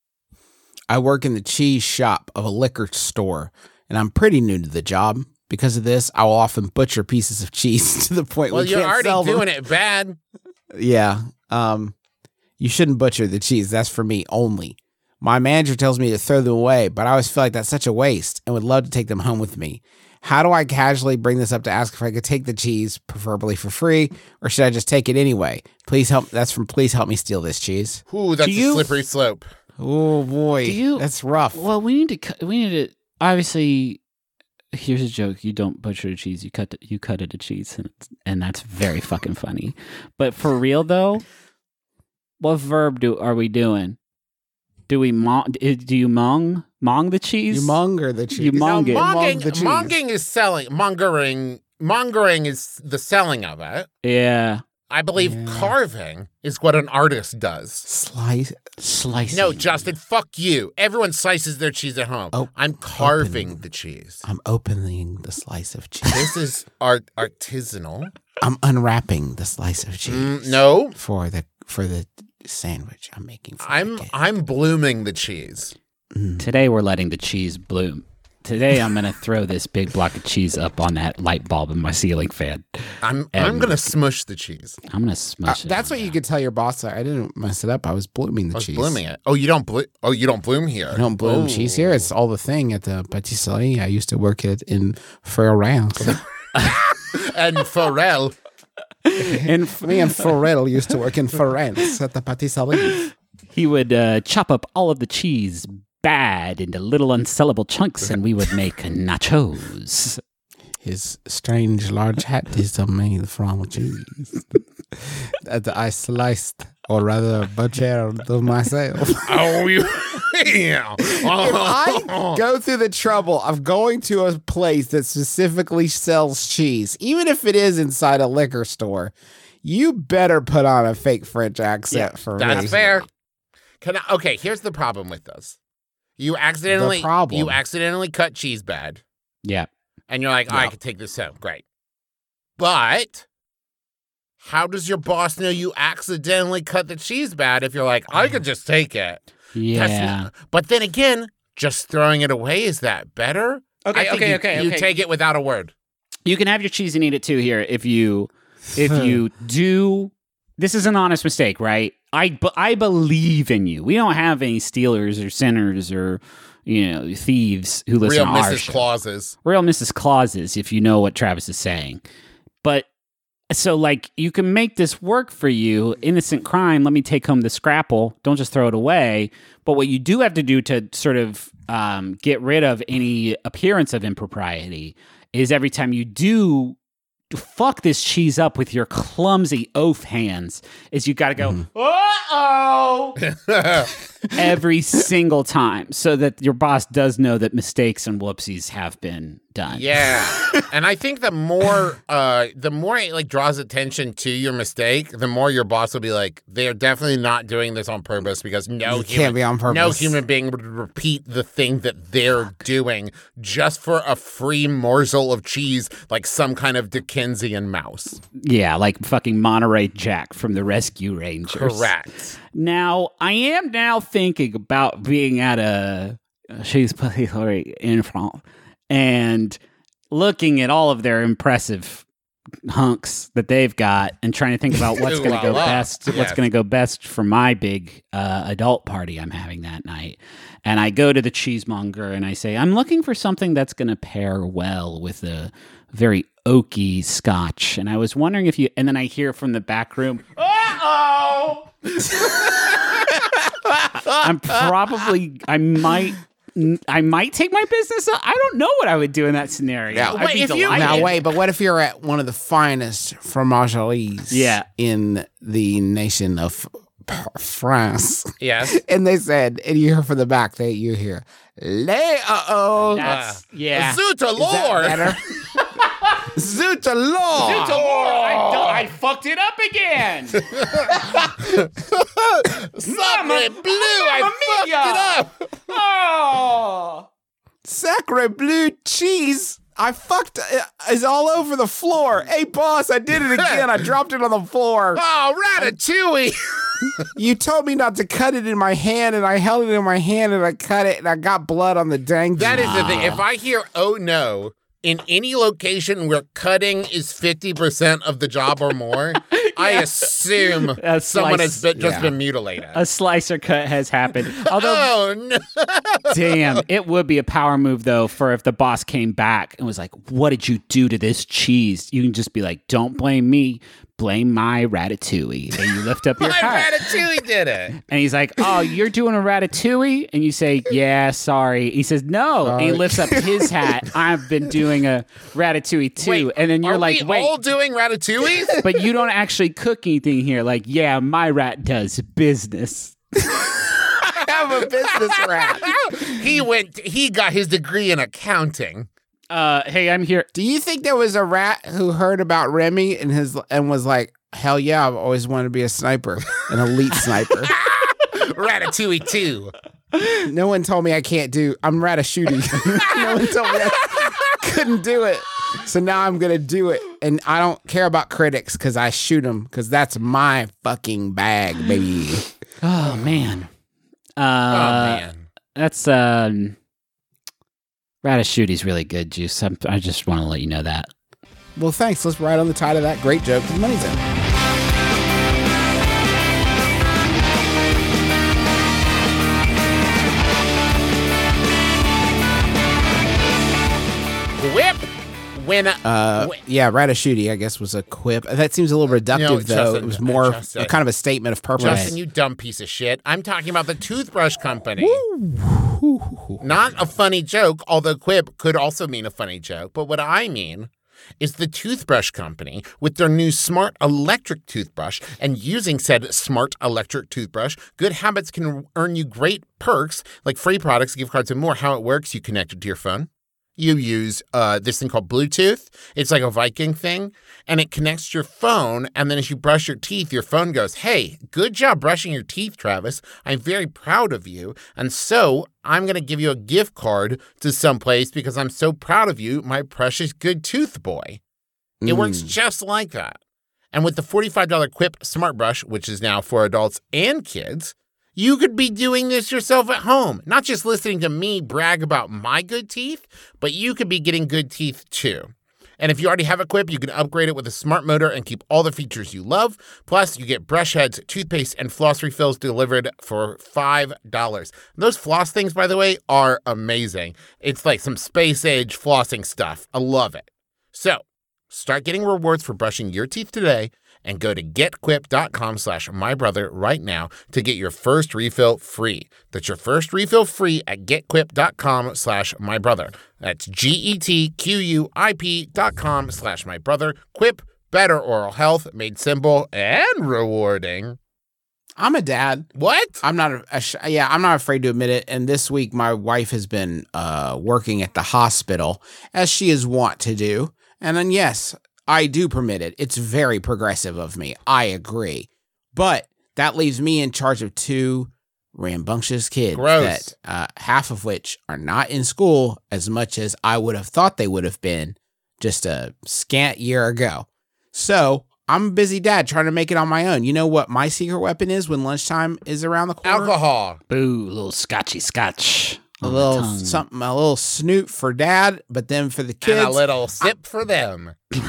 Speaker 3: I work in the cheese shop of a liquor store, and I'm pretty new to the job. Because of this, I will often butcher pieces of cheese to the point
Speaker 4: Well,
Speaker 3: we
Speaker 4: you're
Speaker 3: can't
Speaker 4: already
Speaker 3: sell them.
Speaker 4: doing it bad.
Speaker 3: Yeah. Um, you shouldn't butcher the cheese. That's for me only. My manager tells me to throw them away, but I always feel like that's such a waste and would love to take them home with me. How do I casually bring this up to ask if I could take the cheese, preferably for free, or should I just take it anyway? Please help. That's from Please Help Me Steal This Cheese.
Speaker 4: Ooh, that's
Speaker 5: Do you-
Speaker 4: a slippery slope.
Speaker 3: Oh boy,
Speaker 5: Do you-
Speaker 3: that's rough.
Speaker 5: Well, we need to. cu- We need to obviously. here's a joke. You don't butcher a cheese. You cut you cut it a cheese, and it's, and that's very fucking funny. But for real though, what verb do are we doing? Do we mong? Do you mong mong the cheese?
Speaker 3: You monger the cheese.
Speaker 5: You mong it.
Speaker 4: Monging,
Speaker 3: the cheese.
Speaker 4: monging is selling. Mongering, mongering is the selling of it.
Speaker 5: Yeah.
Speaker 4: I believe
Speaker 3: Yeah.
Speaker 4: carving is what an artist does.
Speaker 3: Slice.
Speaker 5: Slicing.
Speaker 4: No, Justin, fuck you. Everyone slices their cheese at home.
Speaker 3: Oh,
Speaker 4: I'm carving
Speaker 3: open.
Speaker 4: the cheese.
Speaker 3: I'm opening the slice of cheese.
Speaker 4: This is art artisanal.
Speaker 3: I'm unwrapping the slice of cheese.
Speaker 4: Mm, no,
Speaker 3: For the for the sandwich I'm making. For
Speaker 4: I'm
Speaker 3: the kid.
Speaker 4: I'm blooming the cheese.
Speaker 5: Today we're letting the cheese bloom. Today I'm gonna throw this big block of cheese up on that light bulb in my ceiling fan.
Speaker 4: I'm I'm
Speaker 5: And-
Speaker 4: gonna smush the cheese.
Speaker 5: I'm gonna
Speaker 3: Uh,
Speaker 5: smush it.
Speaker 3: that's what you could tell your boss. I didn't mess it up. I was blooming the
Speaker 4: I was
Speaker 3: cheese.
Speaker 4: blooming it. Oh, you don't bloom. Oh, you don't bloom here.
Speaker 3: I don't bloom
Speaker 4: Oh.
Speaker 3: cheese here. It's all the thing at the patisserie. I used to work at in France.
Speaker 4: And Pharrell.
Speaker 5: And
Speaker 3: Me and Pharrell used to work in France at the patisserie.
Speaker 5: he would uh, chop up all of the cheese bad into little unsellable chunks, and we would make nachos.
Speaker 3: His strange large hat is made from cheese that I sliced, or rather butchered myself.
Speaker 4: Oh, you. Yeah.
Speaker 3: If I go through the trouble of going to a place that specifically sells cheese, even if it is inside a liquor store, you better put on a fake French accent for me.
Speaker 4: That's fair. Can I, okay, here's the problem with this. You accidentally
Speaker 3: problem.
Speaker 4: you accidentally cut cheese bad,
Speaker 5: Yeah.
Speaker 4: and you're like, oh, I
Speaker 3: Yeah.
Speaker 4: can take this home. Great. But how does your boss know you accidentally cut the cheese bad if you're like, I could just take it? That's
Speaker 5: Yeah.
Speaker 4: not- but then again, just throwing it away, is that better?
Speaker 5: Okay,
Speaker 4: I think
Speaker 5: okay,
Speaker 4: you,
Speaker 5: okay,
Speaker 4: You
Speaker 5: okay.
Speaker 4: take it without a word.
Speaker 5: You can have your cheese and eat it too here if you if you do. This is an honest mistake, right? I but I believe in you. We don't have any stealers or sinners or you know thieves who listen
Speaker 4: Real
Speaker 5: to our
Speaker 4: Missus
Speaker 5: show.
Speaker 4: Clauses.
Speaker 5: Real Missus Clauses, if you know what Travis is saying. But so like you can make this work for you. Innocent crime. Let me take home the scrapple. Don't just throw it away. But what you do have to do to sort of um, get rid of any appearance of impropriety is every time you do fuck this cheese up with your clumsy oaf hands, is you got to go, uh-oh, every single time so that your boss does know that mistakes and whoopsies have been done.
Speaker 4: Yeah. And I think the more uh the more it like draws attention to your mistake, the more your boss will be like, they're definitely not doing this on purpose because no
Speaker 3: It
Speaker 4: human,
Speaker 3: can't be on purpose.
Speaker 4: no human being would repeat the thing that they're doing just for a free morsel of cheese, like some kind of Dickensian mouse.
Speaker 5: Yeah, like fucking Monterey Jack from the Rescue Rangers.
Speaker 4: Correct.
Speaker 5: Now, I am now thinking about being at a cheese patisserie in France and looking at all of their impressive hunks that they've got and trying to think about what's
Speaker 4: Ooh
Speaker 5: going
Speaker 4: la
Speaker 5: to go
Speaker 4: la.
Speaker 5: best, what's
Speaker 4: Yes.
Speaker 5: going to go best for my big uh, adult party I'm having that night. And I go to the cheesemonger and I say, I'm looking for something that's going to pair well with a very oaky scotch. And I was wondering if you, and then I hear from the back room, uh-oh! I'm probably, I might, I might take my business up. I don't know what I would do in that scenario.
Speaker 3: Yeah.
Speaker 5: I'd
Speaker 4: Wait,
Speaker 5: be
Speaker 4: if you-
Speaker 5: delighted.
Speaker 3: Now wait, but what if you're at one of the finest fromageries
Speaker 5: Yeah.
Speaker 3: in the nation of P- France?
Speaker 4: Yes.
Speaker 3: And they said, and you hear from the back, they you hear, lay uh oh.
Speaker 5: That's, yeah.
Speaker 4: Zoota Lord.
Speaker 3: Zoota Lord.
Speaker 5: I, don't- I fucked it up again.
Speaker 4: Sacre bleu, I fucked it up.
Speaker 5: Oh.
Speaker 3: Sacre bleu cheese. I fucked uh, is all over the floor. Hey boss, I did it again. I dropped it on the floor.
Speaker 4: Oh, Ratatouille.
Speaker 3: You told me not to cut it in my hand, and I held it in my hand, and I cut it, and I got blood on the dang.
Speaker 4: That is the
Speaker 3: cheese.
Speaker 4: thing. If I hear, oh no, in any location where cutting is fifty percent of the job or more, I assume
Speaker 5: A
Speaker 4: someone has
Speaker 5: slice-
Speaker 4: been, just
Speaker 3: yeah.
Speaker 4: been mutilated.
Speaker 5: A slicer cut has happened. Although,
Speaker 4: oh no.
Speaker 5: damn, it would be a power move, though, for if the boss came back and was like, what did you do to this cheese? You can just be like, don't blame me. blame my ratatouille. And you lift up your
Speaker 4: My
Speaker 5: hat.
Speaker 4: Ratatouille did it.
Speaker 5: And he's like, oh, you're doing a ratatouille? And you say, yeah, sorry. He says, no. And he lifts up his hat. I've been doing a ratatouille too.
Speaker 4: Wait,
Speaker 5: and then you're
Speaker 4: are
Speaker 5: like,
Speaker 4: we
Speaker 5: wait,
Speaker 4: all doing Ratatouilles?
Speaker 5: but you don't actually cook anything here. Like, yeah, my rat does business.
Speaker 3: I have a business rat.
Speaker 4: he went. He got his degree in accounting.
Speaker 5: Uh, hey, I'm here.
Speaker 3: Do you think there was a rat who heard about Remy and his and was like, hell yeah, I've always wanted to be a sniper, an elite sniper.
Speaker 4: Ratatouille two.
Speaker 3: No one told me I can't do. I'm Ratatouille. No one told me I couldn't do it. So now I'm gonna do it, and I don't care about critics because I shoot them because that's my fucking bag, baby.
Speaker 5: Oh man. Uh,
Speaker 4: Oh man.
Speaker 5: That's um, Ratatouille's really good, Juice. I'm, I just want to let you know that.
Speaker 3: Well, thanks. Let's ride on the tide of that great joke to the money zone.
Speaker 4: Whip. When uh,
Speaker 3: Uh,
Speaker 4: wh-
Speaker 3: yeah, Ratatouille, I guess, was a quip. That seems a little reductive,
Speaker 4: No,
Speaker 3: though.
Speaker 4: Justin,
Speaker 3: it was more
Speaker 4: Justin.
Speaker 3: a kind of a statement of purpose.
Speaker 4: Justin, you dumb piece of shit. I'm talking about the toothbrush company. Not a funny joke, although quip could also mean a funny joke. But what I mean is the toothbrush company with their new smart electric toothbrush, and using said smart electric toothbrush, Good Habits can earn you great perks like free products, gift cards, and more. How it works, you connect it to your phone. You use uh, this thing called Bluetooth. It's like a Viking thing, and it connects to your phone, and then as you brush your teeth, your phone goes, hey, good job brushing your teeth, Travis. I'm very proud of you, and so I'm going to give you a gift card to someplace because I'm so proud of you, my precious good tooth boy. It works just like that. And with the forty-five dollars Quip Smart Brush, which is now for adults and kids, you could be doing this yourself at home, not just listening to me brag about my good teeth, but you could be getting good teeth too. And if you already have a Quip, you can upgrade it with a smart motor and keep all the features you love. Plus, you get brush heads, toothpaste, and floss refills delivered for five dollars. Those floss things, by the way, are amazing. It's like some space-age flossing stuff. I love it. So, start getting rewards for brushing your teeth today and go to getquip.com slash mybrother right now to get your first refill free. That's your first refill free at getquip.com slash mybrother. That's G-E-T-Q-U-I-P dot com slash mybrother. Quip, better oral health, made simple and rewarding.
Speaker 3: I'm a dad.
Speaker 4: What?
Speaker 3: I'm not, a, a sh- yeah, I'm not afraid to admit it. And this week, my wife has been uh, working at the hospital, as she is wont to do. And then, yes, I do permit it. It's very progressive of me. I agree. But that leaves me in charge of two rambunctious kids.
Speaker 4: Gross.
Speaker 3: That uh, half of which are not in school as much as I would have thought they would have been just a scant year ago. So I'm a busy dad trying to make it on my own. You know what my secret weapon is when lunchtime is around the corner?
Speaker 4: Alcohol.
Speaker 5: Boo, a little scotchy scotch.
Speaker 3: A
Speaker 5: on the
Speaker 3: little
Speaker 5: tongue.
Speaker 3: something, a little snoot for dad, but then for the kids,
Speaker 4: And a little sip for them.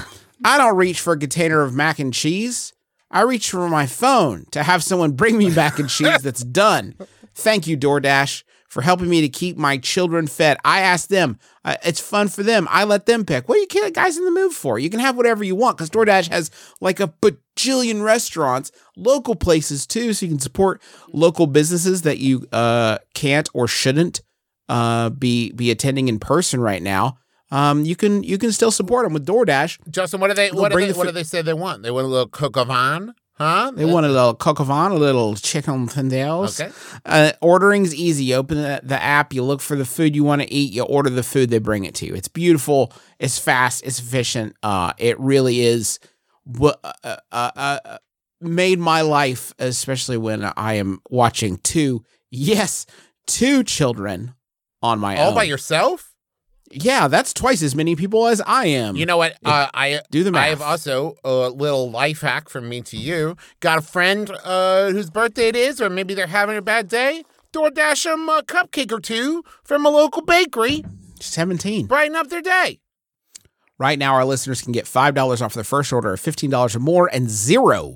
Speaker 3: I don't reach for a container of mac and cheese. I reach for my phone to have someone bring me mac and cheese that's done. Thank you, DoorDash, for helping me to keep my children fed. I ask them. Uh, it's fun for them. I let them pick. What are you guys in the mood for? You can have whatever you want because DoorDash has like a bajillion restaurants, local places too, so you can support local businesses that you uh, can't or shouldn't uh, be be attending in person right now. Um, you can you can still support them with DoorDash.
Speaker 4: Justin, what do they
Speaker 3: They'll
Speaker 4: what do
Speaker 3: bring
Speaker 4: they,
Speaker 3: the
Speaker 4: what
Speaker 3: food-
Speaker 4: do they say they want? They want a little coq au vin? Huh?
Speaker 3: They want a little coq au vin, a little chicken tendales.
Speaker 4: Okay.
Speaker 3: Uh, ordering's easy. You open the, the app, you look for the food you want to eat, you order the food, they bring it to you. It's beautiful, it's fast, it's efficient. Uh, it really is what uh, uh, uh, made my life, especially when I am watching two, yes, two children on my
Speaker 4: All
Speaker 3: own.
Speaker 4: by yourself?
Speaker 3: Yeah, that's twice as many people as I am.
Speaker 4: You know what? Uh, I
Speaker 3: Do the math.
Speaker 4: I have also a little life hack from me to you. Got a friend uh, whose birthday it is, or maybe they're having a bad day. DoorDash them a cupcake or two from a local bakery.
Speaker 3: seventeen.
Speaker 4: Brighten up their day.
Speaker 3: Right now, our listeners can get five dollars off their first order of fifteen dollars or more and zero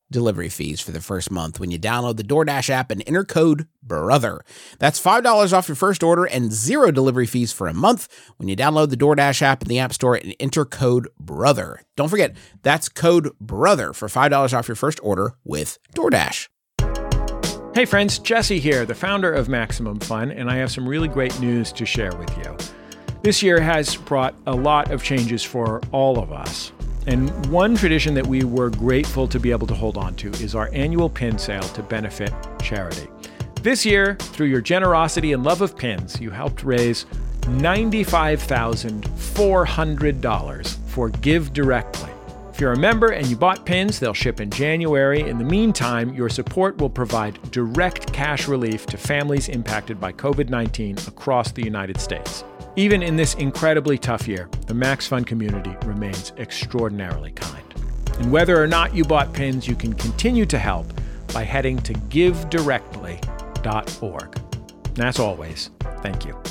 Speaker 3: delivery fees for the first month when you download the DoorDash app and enter code BROTHER. That's five dollars off your first order and zero delivery fees for a month when you download the DoorDash app in the App Store and enter code BROTHER. Don't forget, that's code BROTHER for five dollars off your first order with DoorDash.
Speaker 6: Hey friends, Jesse here, the founder of Maximum Fun, and I have some really great news to share with you. This year has brought a lot of changes for all of us. And one tradition that we were grateful to be able to hold on to is our annual pin sale to benefit charity. This year, through your generosity and love of pins, you helped raise ninety-five thousand four hundred dollars for Give Directly. If you're a member and you bought pins, they'll ship in January. In the meantime, your support will provide direct cash relief to families impacted by covid nineteen across the United States. Even in this incredibly tough year, the Max Fun community remains extraordinarily kind. And whether or not you bought pins, you can continue to help by heading to give directly dot org. And as always, thank you.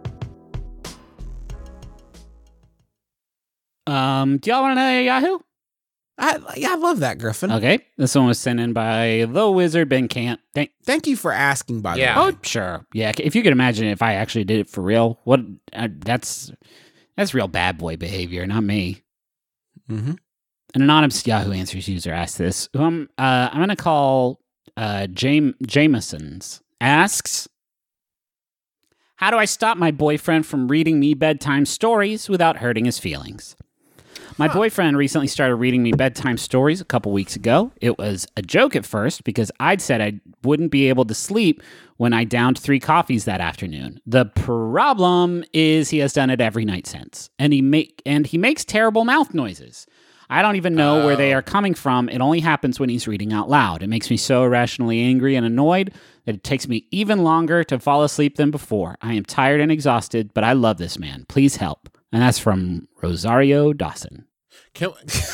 Speaker 5: Um, do y'all want to know Yahoo?
Speaker 3: I, yeah, I love that, Griffin.
Speaker 5: Okay, this one was sent in by the wizard Ben Cant. Thank.
Speaker 3: Thank you for asking, by
Speaker 4: Yeah.
Speaker 3: the way.
Speaker 5: Oh, sure. Yeah, if you could imagine if I actually did it for real, what? Uh, that's that's real bad boy behavior, not me.
Speaker 3: Mm-hmm.
Speaker 5: An anonymous Yahoo Answers user asked this. Who I'm, uh, I'm going to call uh, Jam- Jameson's. Asks, how do I stop my boyfriend from reading me bedtime stories without hurting his feelings? My boyfriend recently started reading me bedtime stories a couple weeks ago. It was a joke at first because I'd said I wouldn't be able to sleep when I downed three coffees that afternoon. The problem is he has done it every night since, and he make and he makes terrible mouth noises. I don't even know oh. where they are coming from. It only happens when he's reading out loud. It makes me so irrationally angry and annoyed that it takes me even longer to fall asleep than before. I am tired and exhausted, but I love this man. Please help. And that's from Rosario Dawson.
Speaker 4: Can,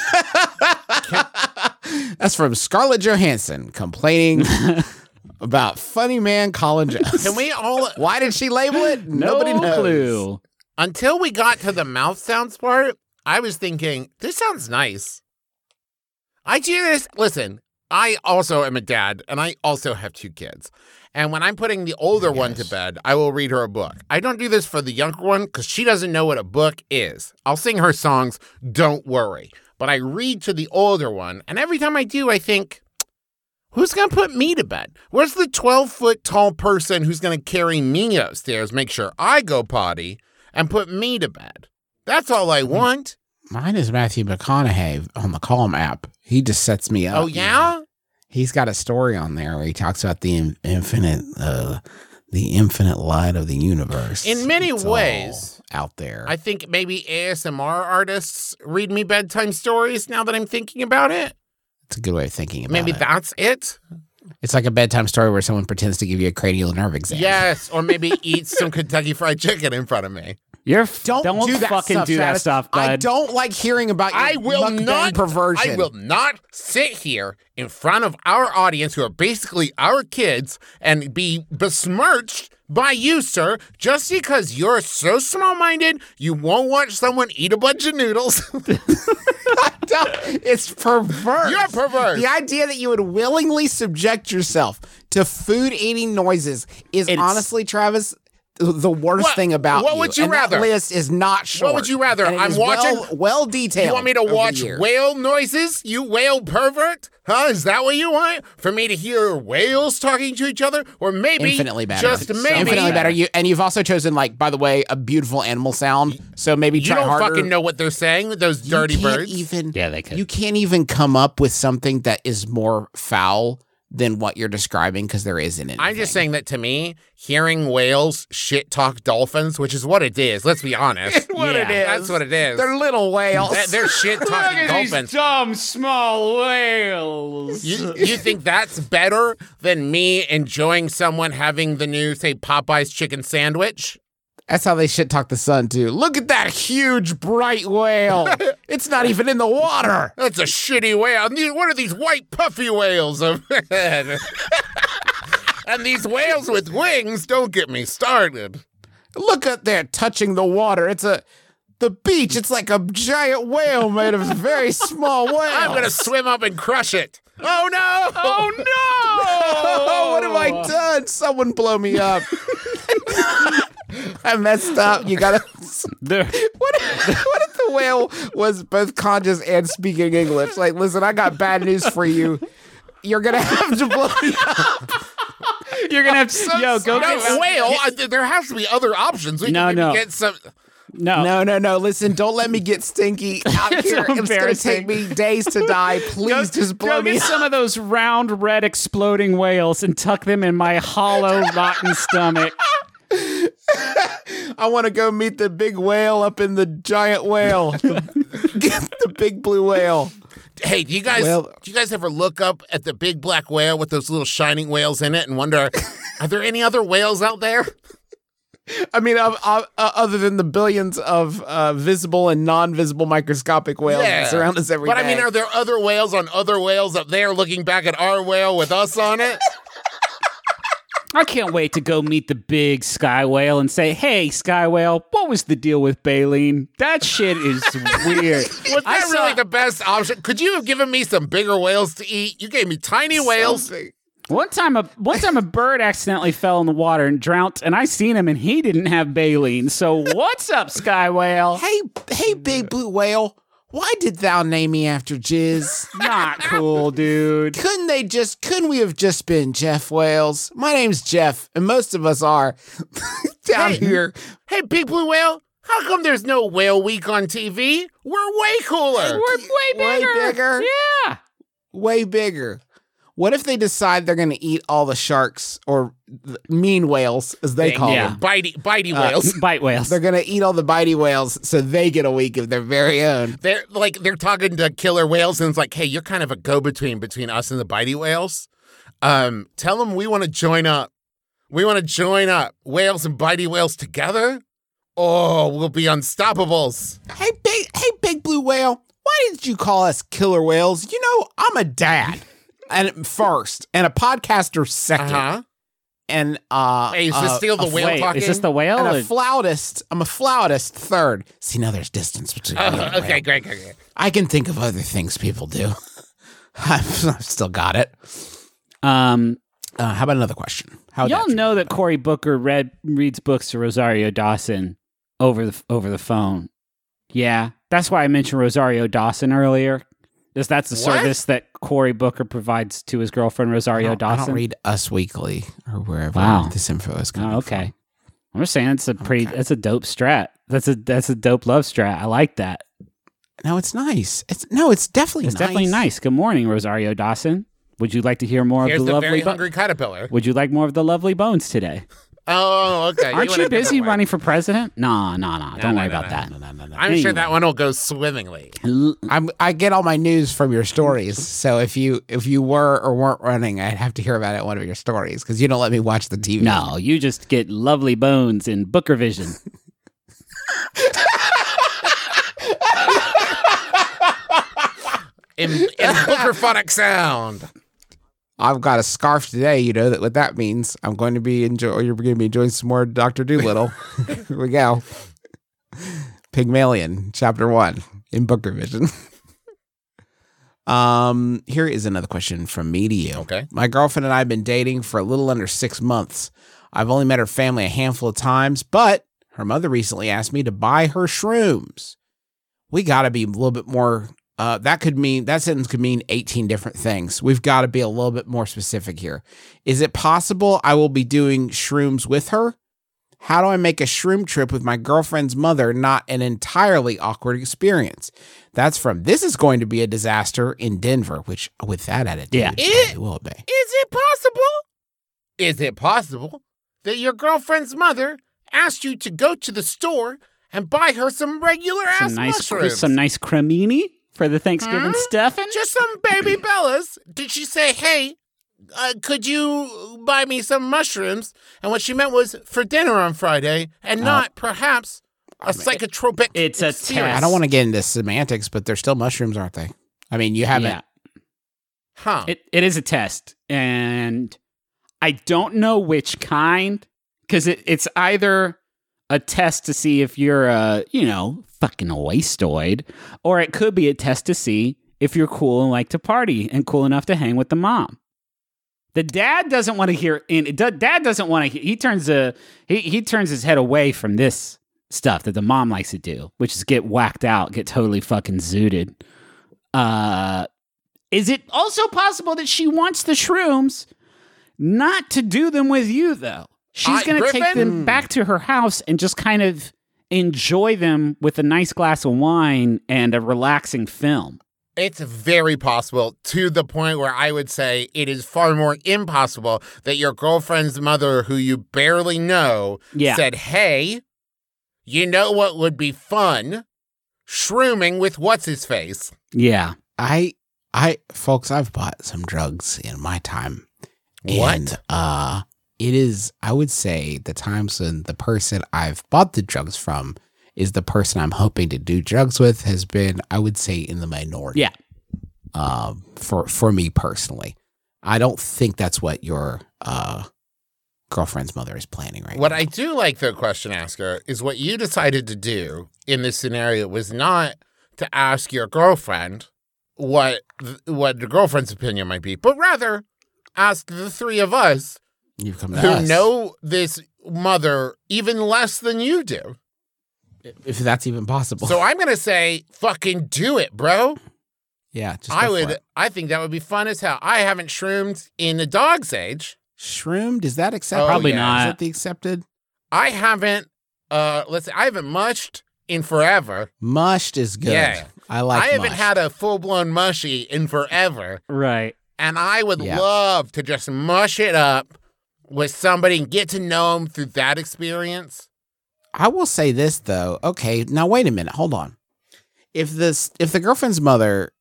Speaker 4: can,
Speaker 3: That's from Scarlett Johansson complaining about funny man Colin Jones.
Speaker 4: can we all...
Speaker 3: Why did she label it?
Speaker 5: No
Speaker 3: Nobody knows.
Speaker 5: clue.
Speaker 4: Until we got to the mouth sounds part, I was thinking, this sounds nice. I do this... Listen, I also am a dad, and I also have two kids. And when I'm putting the older yes. one to bed, I will read her a book. I don't do this for the younger one because she doesn't know what a book is. I'll sing her songs, don't worry. But I read to the older one, and every time I do, I think, who's going to put me to bed? Where's the twelve-foot tall person who's going to carry me upstairs, make sure I go potty, and put me to bed? That's all I want.
Speaker 3: Mine is Matthew McConaughey on the Calm app. He just sets me up.
Speaker 4: Oh, yeah?
Speaker 3: Man. He's got a story on there where he talks about the in- infinite, uh, the infinite light of the universe.
Speaker 4: In many
Speaker 3: it's
Speaker 4: ways,
Speaker 3: out there.
Speaker 4: I think maybe A S M R artists read me bedtime stories. Now that I'm thinking about it,
Speaker 3: it's a good way of thinking about
Speaker 4: maybe
Speaker 3: it.
Speaker 4: Maybe that's it.
Speaker 3: It's like a bedtime story where someone pretends to give you a cranial nerve exam.
Speaker 4: Yes, or maybe eat some Kentucky Fried Chicken in front of me.
Speaker 5: You're f-
Speaker 3: don't,
Speaker 5: don't
Speaker 3: do that
Speaker 5: fucking
Speaker 3: stuff,
Speaker 5: do that
Speaker 3: Travis.
Speaker 5: stuff, bud.
Speaker 3: I don't like hearing about your
Speaker 4: I will
Speaker 3: mukbang
Speaker 4: not
Speaker 3: perversion.
Speaker 4: I will not sit here in front of our audience, who are basically our kids, and be besmirched by you, sir, just because you're so small-minded you won't watch someone eat a bunch of noodles.
Speaker 3: It's perverse.
Speaker 4: You're perverse.
Speaker 3: The idea that you would willingly subject yourself to food-eating noises is
Speaker 5: It's-
Speaker 3: honestly, Travis, the worst
Speaker 4: What-
Speaker 3: thing about
Speaker 4: what
Speaker 3: you.
Speaker 4: would you
Speaker 3: and
Speaker 4: rather?
Speaker 3: That list is not short.
Speaker 4: What would you rather?
Speaker 3: And it
Speaker 4: I'm
Speaker 3: is
Speaker 4: watching-
Speaker 3: well, well detailed.
Speaker 4: You want me to
Speaker 3: over the
Speaker 4: watch
Speaker 3: years.
Speaker 4: whale noises, you whale pervert? Huh? Is that what you want? For me to hear whales talking to each other? Or maybe,
Speaker 3: Infinitely better.
Speaker 4: just maybe.
Speaker 3: Infinitely better. You and you've also chosen, like, by the way, a beautiful animal sound. So maybe
Speaker 4: You
Speaker 3: try
Speaker 4: don't
Speaker 3: harder.
Speaker 4: fucking know what they're saying, those
Speaker 3: You
Speaker 4: dirty
Speaker 3: can't
Speaker 4: birds.
Speaker 3: Even,
Speaker 5: Yeah, they could.
Speaker 3: You can't even come up with something that is more foul than what you're describing because there isn't anything.
Speaker 4: I'm just saying that to me, hearing whales shit talk dolphins, which is what it is, let's be honest.
Speaker 3: what
Speaker 5: Yeah,
Speaker 3: it is.
Speaker 4: That's what it is.
Speaker 3: They're little whales.
Speaker 4: They're, they're shit talking dolphins.
Speaker 5: dumb small whales.
Speaker 4: You, you think that's better than me enjoying someone having the new, say, Popeye's chicken sandwich?
Speaker 3: That's how they shit talk the sun too. Look at that huge bright whale. It's not even in the water.
Speaker 4: That's a shitty whale. And these- What are these white puffy whales? And these whales with wings, don't get me started.
Speaker 3: Look at there touching the water. It's a the beach. It's like a giant whale made of very small whales.
Speaker 4: I'm going to swim up and crush it. Oh no!
Speaker 5: Oh no!
Speaker 3: Oh, what have I done? Someone blow me up. I messed up. You gotta.
Speaker 5: The-
Speaker 3: What if, what if the whale was both conscious and speaking English? Like, listen, I got bad news for you. You're gonna have to blow me up.
Speaker 5: You're gonna have to yo go
Speaker 4: No,
Speaker 5: get some-
Speaker 4: whale. I, there has to be other options. We
Speaker 5: No,
Speaker 4: can maybe
Speaker 5: no.
Speaker 4: get some.
Speaker 5: no.
Speaker 3: No, no, no. Listen, don't let me get stinky out
Speaker 5: It's
Speaker 3: here.
Speaker 5: so
Speaker 3: It's gonna take me days to die. Please
Speaker 5: Go,
Speaker 3: just blow
Speaker 5: go
Speaker 3: me
Speaker 5: get
Speaker 3: up.
Speaker 5: some of those round red exploding whales and tuck them in my hollow rotten stomach.
Speaker 3: I want to go meet the big whale up in the giant whale. the, the big blue whale.
Speaker 4: Hey, do you guys
Speaker 3: Well-
Speaker 4: do you guys ever look up at the big black whale with those little shining whales in it and wonder, are there any other whales out there?
Speaker 3: I mean, uh, uh, uh, other than the billions of uh, visible and non-visible microscopic whales that surround us every day.
Speaker 4: but I mean, are there other whales on other whales up there looking back at our whale with us on it?
Speaker 5: I can't wait to go meet the big sky whale and say, "Hey, sky whale, what was the deal with baleen? That shit is weird."
Speaker 4: Was
Speaker 5: I
Speaker 4: that
Speaker 5: saw-
Speaker 4: really the best option? Could you have given me some bigger whales to eat? You gave me tiny whales.
Speaker 3: Something.
Speaker 5: One time, a one time a bird accidentally fell in the water and drowned, and I seen him, and he didn't have baleen. So what's up, sky whale?
Speaker 3: Hey, hey, big blue whale. Why did thou name me after jizz?
Speaker 5: Not cool, dude.
Speaker 3: Couldn't they just, couldn't we have just been Jeff Wales? My name's Jeff, and most of us are down
Speaker 4: Hey.
Speaker 3: here.
Speaker 4: Hey, big blue whale, how come there's no whale week on T V? We're way cooler.
Speaker 5: We're way
Speaker 3: Way
Speaker 5: bigger.
Speaker 3: bigger?
Speaker 5: Yeah.
Speaker 3: Way bigger. What if they decide they're going to eat all the sharks or the mean whales, as they call
Speaker 5: Yeah.
Speaker 3: them?
Speaker 4: Bitey, bitey whales.
Speaker 5: Bite whales.
Speaker 3: They're going to eat all the bitey whales so they get a week of their very own.
Speaker 4: They're like they're talking to killer whales, and it's like, hey, you're kind of a go-between between us and the bitey whales. Um, tell them we want to join up. We want to join up, whales and bitey whales together. Oh, we'll be unstoppables.
Speaker 3: Hey, big, hey, big blue whale. Why didn't you call us killer whales? You know, I'm a dad, and first, and a podcaster 2nd
Speaker 4: Uh-huh.
Speaker 3: and uh,
Speaker 4: Hey, is this
Speaker 3: uh,
Speaker 4: still the
Speaker 3: a
Speaker 4: whale
Speaker 5: Wait,
Speaker 4: talking?
Speaker 5: is this the whale?
Speaker 3: and
Speaker 5: or-
Speaker 3: a flautist. I'm a flautist third. See, now there's distance between me
Speaker 4: Uh,
Speaker 3: and a
Speaker 4: okay,
Speaker 3: whale.
Speaker 4: great, great, great.
Speaker 3: I can think of other things people do. I've, I've still got it.
Speaker 5: um,
Speaker 3: Uh, how about another question? How would
Speaker 5: y'all
Speaker 3: that treat
Speaker 5: know
Speaker 3: you?
Speaker 5: that Cory Booker read reads books to Rosario Dawson over the over the phone. Yeah, that's why I mentioned Rosario Dawson earlier. Is that's the
Speaker 4: What?
Speaker 5: service that Cory Booker provides to his girlfriend
Speaker 3: I
Speaker 5: Rosario
Speaker 3: don't, I
Speaker 5: Dawson?
Speaker 3: don't read Us Weekly or wherever
Speaker 5: Wow.
Speaker 3: this info is coming
Speaker 5: Oh, okay.
Speaker 3: from.
Speaker 5: I'm just saying it's a pretty
Speaker 3: Okay.
Speaker 5: that's a dope strat. That's a that's a dope love strat. I like that.
Speaker 3: No, it's nice. It's no, it's definitely
Speaker 5: It's
Speaker 3: nice.
Speaker 5: definitely nice. Good morning, Rosario Dawson. Would you like to hear more
Speaker 4: Here's
Speaker 5: of the,
Speaker 4: the
Speaker 5: lovely
Speaker 4: very
Speaker 5: bo-
Speaker 4: hungry caterpillar.
Speaker 5: Would you like more of the lovely bones today?
Speaker 4: Oh, okay.
Speaker 5: Aren't
Speaker 4: went
Speaker 5: you
Speaker 4: a different
Speaker 5: busy
Speaker 4: way.
Speaker 5: running for president? Nah, nah, nah. Don't
Speaker 4: no,
Speaker 5: worry
Speaker 4: no,
Speaker 5: about
Speaker 4: no,
Speaker 5: that.
Speaker 3: No, no, no, no.
Speaker 4: I'm sure
Speaker 5: Anyway.
Speaker 4: that one will go swimmingly.
Speaker 5: L-
Speaker 3: I'm, I get all my news from your stories. So if you if you were or weren't running, I'd have to hear about it in one of your stories because you don't let me watch the T V.
Speaker 5: No, you just get lovely bones in Booker Vision.
Speaker 4: In, in Bookerphonic sound.
Speaker 3: I've got a scarf today. You know that what that means. I'm going to be enjoy. You're going to be enjoying some more Doctor Doolittle. Here we go. Pygmalion, chapter one in Booker Vision. um, here is another question from me to you.
Speaker 4: Okay.
Speaker 3: My girlfriend and I have been dating for a little under six months. I've only met her family a handful of times, but her mother recently asked me to buy her shrooms. We got to be a little bit more. Uh, that could mean that sentence could mean eighteen different things. We've got to be a little bit more specific here. Is it possible I will be doing shrooms with her? How do I make a shroom trip with my girlfriend's mother not an entirely awkward experience? That's from This Is Going to Be a Disaster in Denver, which with that attitude,
Speaker 5: Yeah.
Speaker 3: it will be.
Speaker 4: Is it possible? Is it possible that your girlfriend's mother asked you to go to the store and buy her some regular ass
Speaker 5: Some nice,
Speaker 4: mushrooms?
Speaker 5: some nice cremini for the Thanksgiving
Speaker 4: Hmm?
Speaker 5: stuffing.
Speaker 4: Just some baby bellas. Did she say, hey, uh, could you buy me some mushrooms? And what she meant was for dinner on Friday and not perhaps a psychotropic
Speaker 5: It's a
Speaker 4: experience.
Speaker 5: test.
Speaker 3: I don't want to get into semantics, but they're still mushrooms, aren't they? I mean, you haven't.
Speaker 5: Yeah.
Speaker 4: Huh.
Speaker 5: It it is a test, and I don't know which kind because it, it's either a test to see if you're a you know fucking wastoid, or it could be a test to see if you're cool and like to party and cool enough to hang with the mom. The dad doesn't want to hear. In, dad doesn't want to. He turns a he he turns his head away from this stuff that the mom likes to do, which is get whacked out, get totally fucking zooted. Uh, is it also possible that she wants the shrooms not to do them with you though? She's
Speaker 4: I-
Speaker 5: going to take
Speaker 4: Griffin?
Speaker 5: them back to her house and just kind of enjoy them with a nice glass of wine and a relaxing film.
Speaker 4: It's very possible, to the point where I would say it is far more impossible that your girlfriend's mother, who you barely know,
Speaker 5: Yeah.
Speaker 4: said, hey, you know what would be fun? Shrooming with what's-his-face.
Speaker 5: Yeah.
Speaker 3: I, I, folks, I've bought some drugs in my time.
Speaker 4: What?
Speaker 3: And, uh, it is, I would say, the times when the person I've bought the drugs from is the person I'm hoping to do drugs with has been, I would say, in the minority.
Speaker 5: Yeah.
Speaker 3: Um, for for me personally, I don't think that's what your uh girlfriend's mother is planning right
Speaker 4: What
Speaker 3: now.
Speaker 4: I do like, though, question asker, is what you decided to do in this scenario was not to ask your girlfriend what th- what the girlfriend's opinion might be, but rather ask the three of us
Speaker 3: You've come to
Speaker 4: who
Speaker 3: us.
Speaker 4: know this mother even less than you do.
Speaker 3: if that's even possible.
Speaker 4: So I'm going to say, fucking do it, bro.
Speaker 3: yeah, just
Speaker 4: I
Speaker 3: go for
Speaker 4: would,
Speaker 3: it.
Speaker 4: I think that would be fun as hell. I haven't shroomed in a dog's age.
Speaker 3: Shroomed, is that accepted?
Speaker 4: Oh,
Speaker 5: Probably
Speaker 4: yeah.
Speaker 5: not.
Speaker 3: Is that the accepted?
Speaker 4: I haven't, uh, let's say, I haven't mushed in forever.
Speaker 3: Mushed is good.
Speaker 4: Yeah.
Speaker 3: I like
Speaker 4: I haven't
Speaker 3: mushed.
Speaker 4: had a full-blown mushy in forever.
Speaker 5: Right.
Speaker 4: And I would
Speaker 3: Yeah.
Speaker 4: love to just mush it up with somebody and get to know them through that experience.
Speaker 3: I will say this though. Okay, now wait a minute. Hold on. If this, if the girlfriend's mother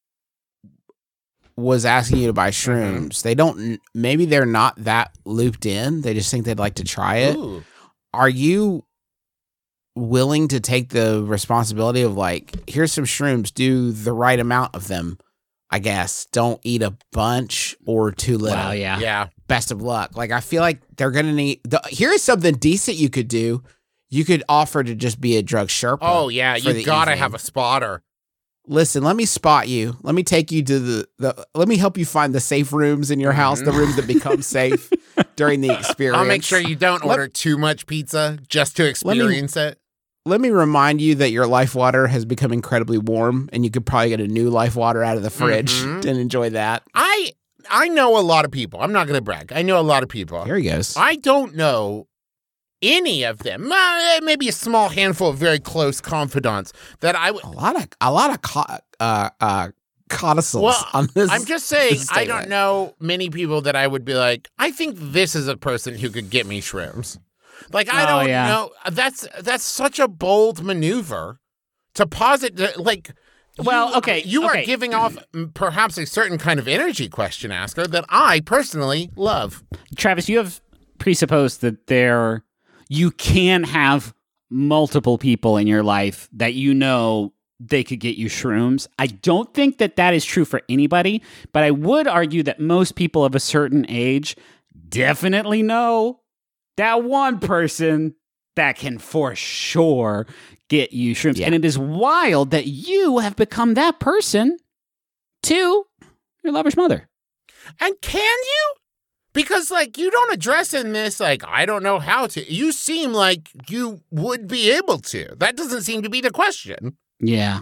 Speaker 3: was asking you to buy shrooms,
Speaker 4: Mm-hmm.
Speaker 3: they don't. Maybe they're not that looped in. They just think they'd like to try it.
Speaker 4: Ooh.
Speaker 3: Are you willing to take the responsibility of like, here's some shrooms, do the right amount of them? I guess don't eat a bunch or too little.
Speaker 5: Wow, yeah.
Speaker 4: Yeah.
Speaker 3: Best of luck. Like I feel like they're gonna need. The, here's something decent you could do. You could offer to just be a drug Sherpa.
Speaker 4: Oh, yeah.
Speaker 3: for
Speaker 4: You
Speaker 3: the
Speaker 4: gotta
Speaker 3: evening.
Speaker 4: have a spotter.
Speaker 3: Listen, let me spot you. Let me take you to the, the let me help you find the safe rooms in your house, the rooms that become safe during the experience.
Speaker 4: I'll make sure you don't
Speaker 3: Let-
Speaker 4: order too much pizza just to experience it.
Speaker 3: Let me remind you that your life water has become incredibly warm and you could probably get a new life water out of the fridge
Speaker 4: Mhm.
Speaker 3: and enjoy that.
Speaker 4: I I know a lot of people. I'm not going to brag. I know a lot of people.
Speaker 3: Here he goes.
Speaker 4: I don't know any of them. Uh, maybe a small handful of very close confidants that I would.
Speaker 3: A lot of a lot of co- uh uh codicils
Speaker 4: Well,
Speaker 3: on this.
Speaker 4: I'm just saying,
Speaker 3: this
Speaker 4: I don't
Speaker 3: statement.
Speaker 4: know many people that I would be like, I think this is a person who could get me shrooms. Like, I
Speaker 5: Oh,
Speaker 4: don't
Speaker 5: yeah.
Speaker 4: know. That's that's such a bold maneuver to posit. Like,
Speaker 5: Well,
Speaker 4: you-
Speaker 5: okay,
Speaker 4: you
Speaker 5: okay.
Speaker 4: are giving off mm, perhaps a certain kind of energy, question asker, that I personally love.
Speaker 5: Travis, you have presupposed that there you can have multiple people in your life that you know they could get you shrooms. I don't think that that is true for anybody, but I would argue that most people of a certain age definitely know that one person that can for sure get you shrooms.
Speaker 3: Yeah.
Speaker 5: And it is wild that you have become that person to your lover's mother.
Speaker 4: And can you? Because, like, you don't address in this, like, I don't know how to. You seem like you would be able to. That doesn't seem to be the question.
Speaker 5: Yeah.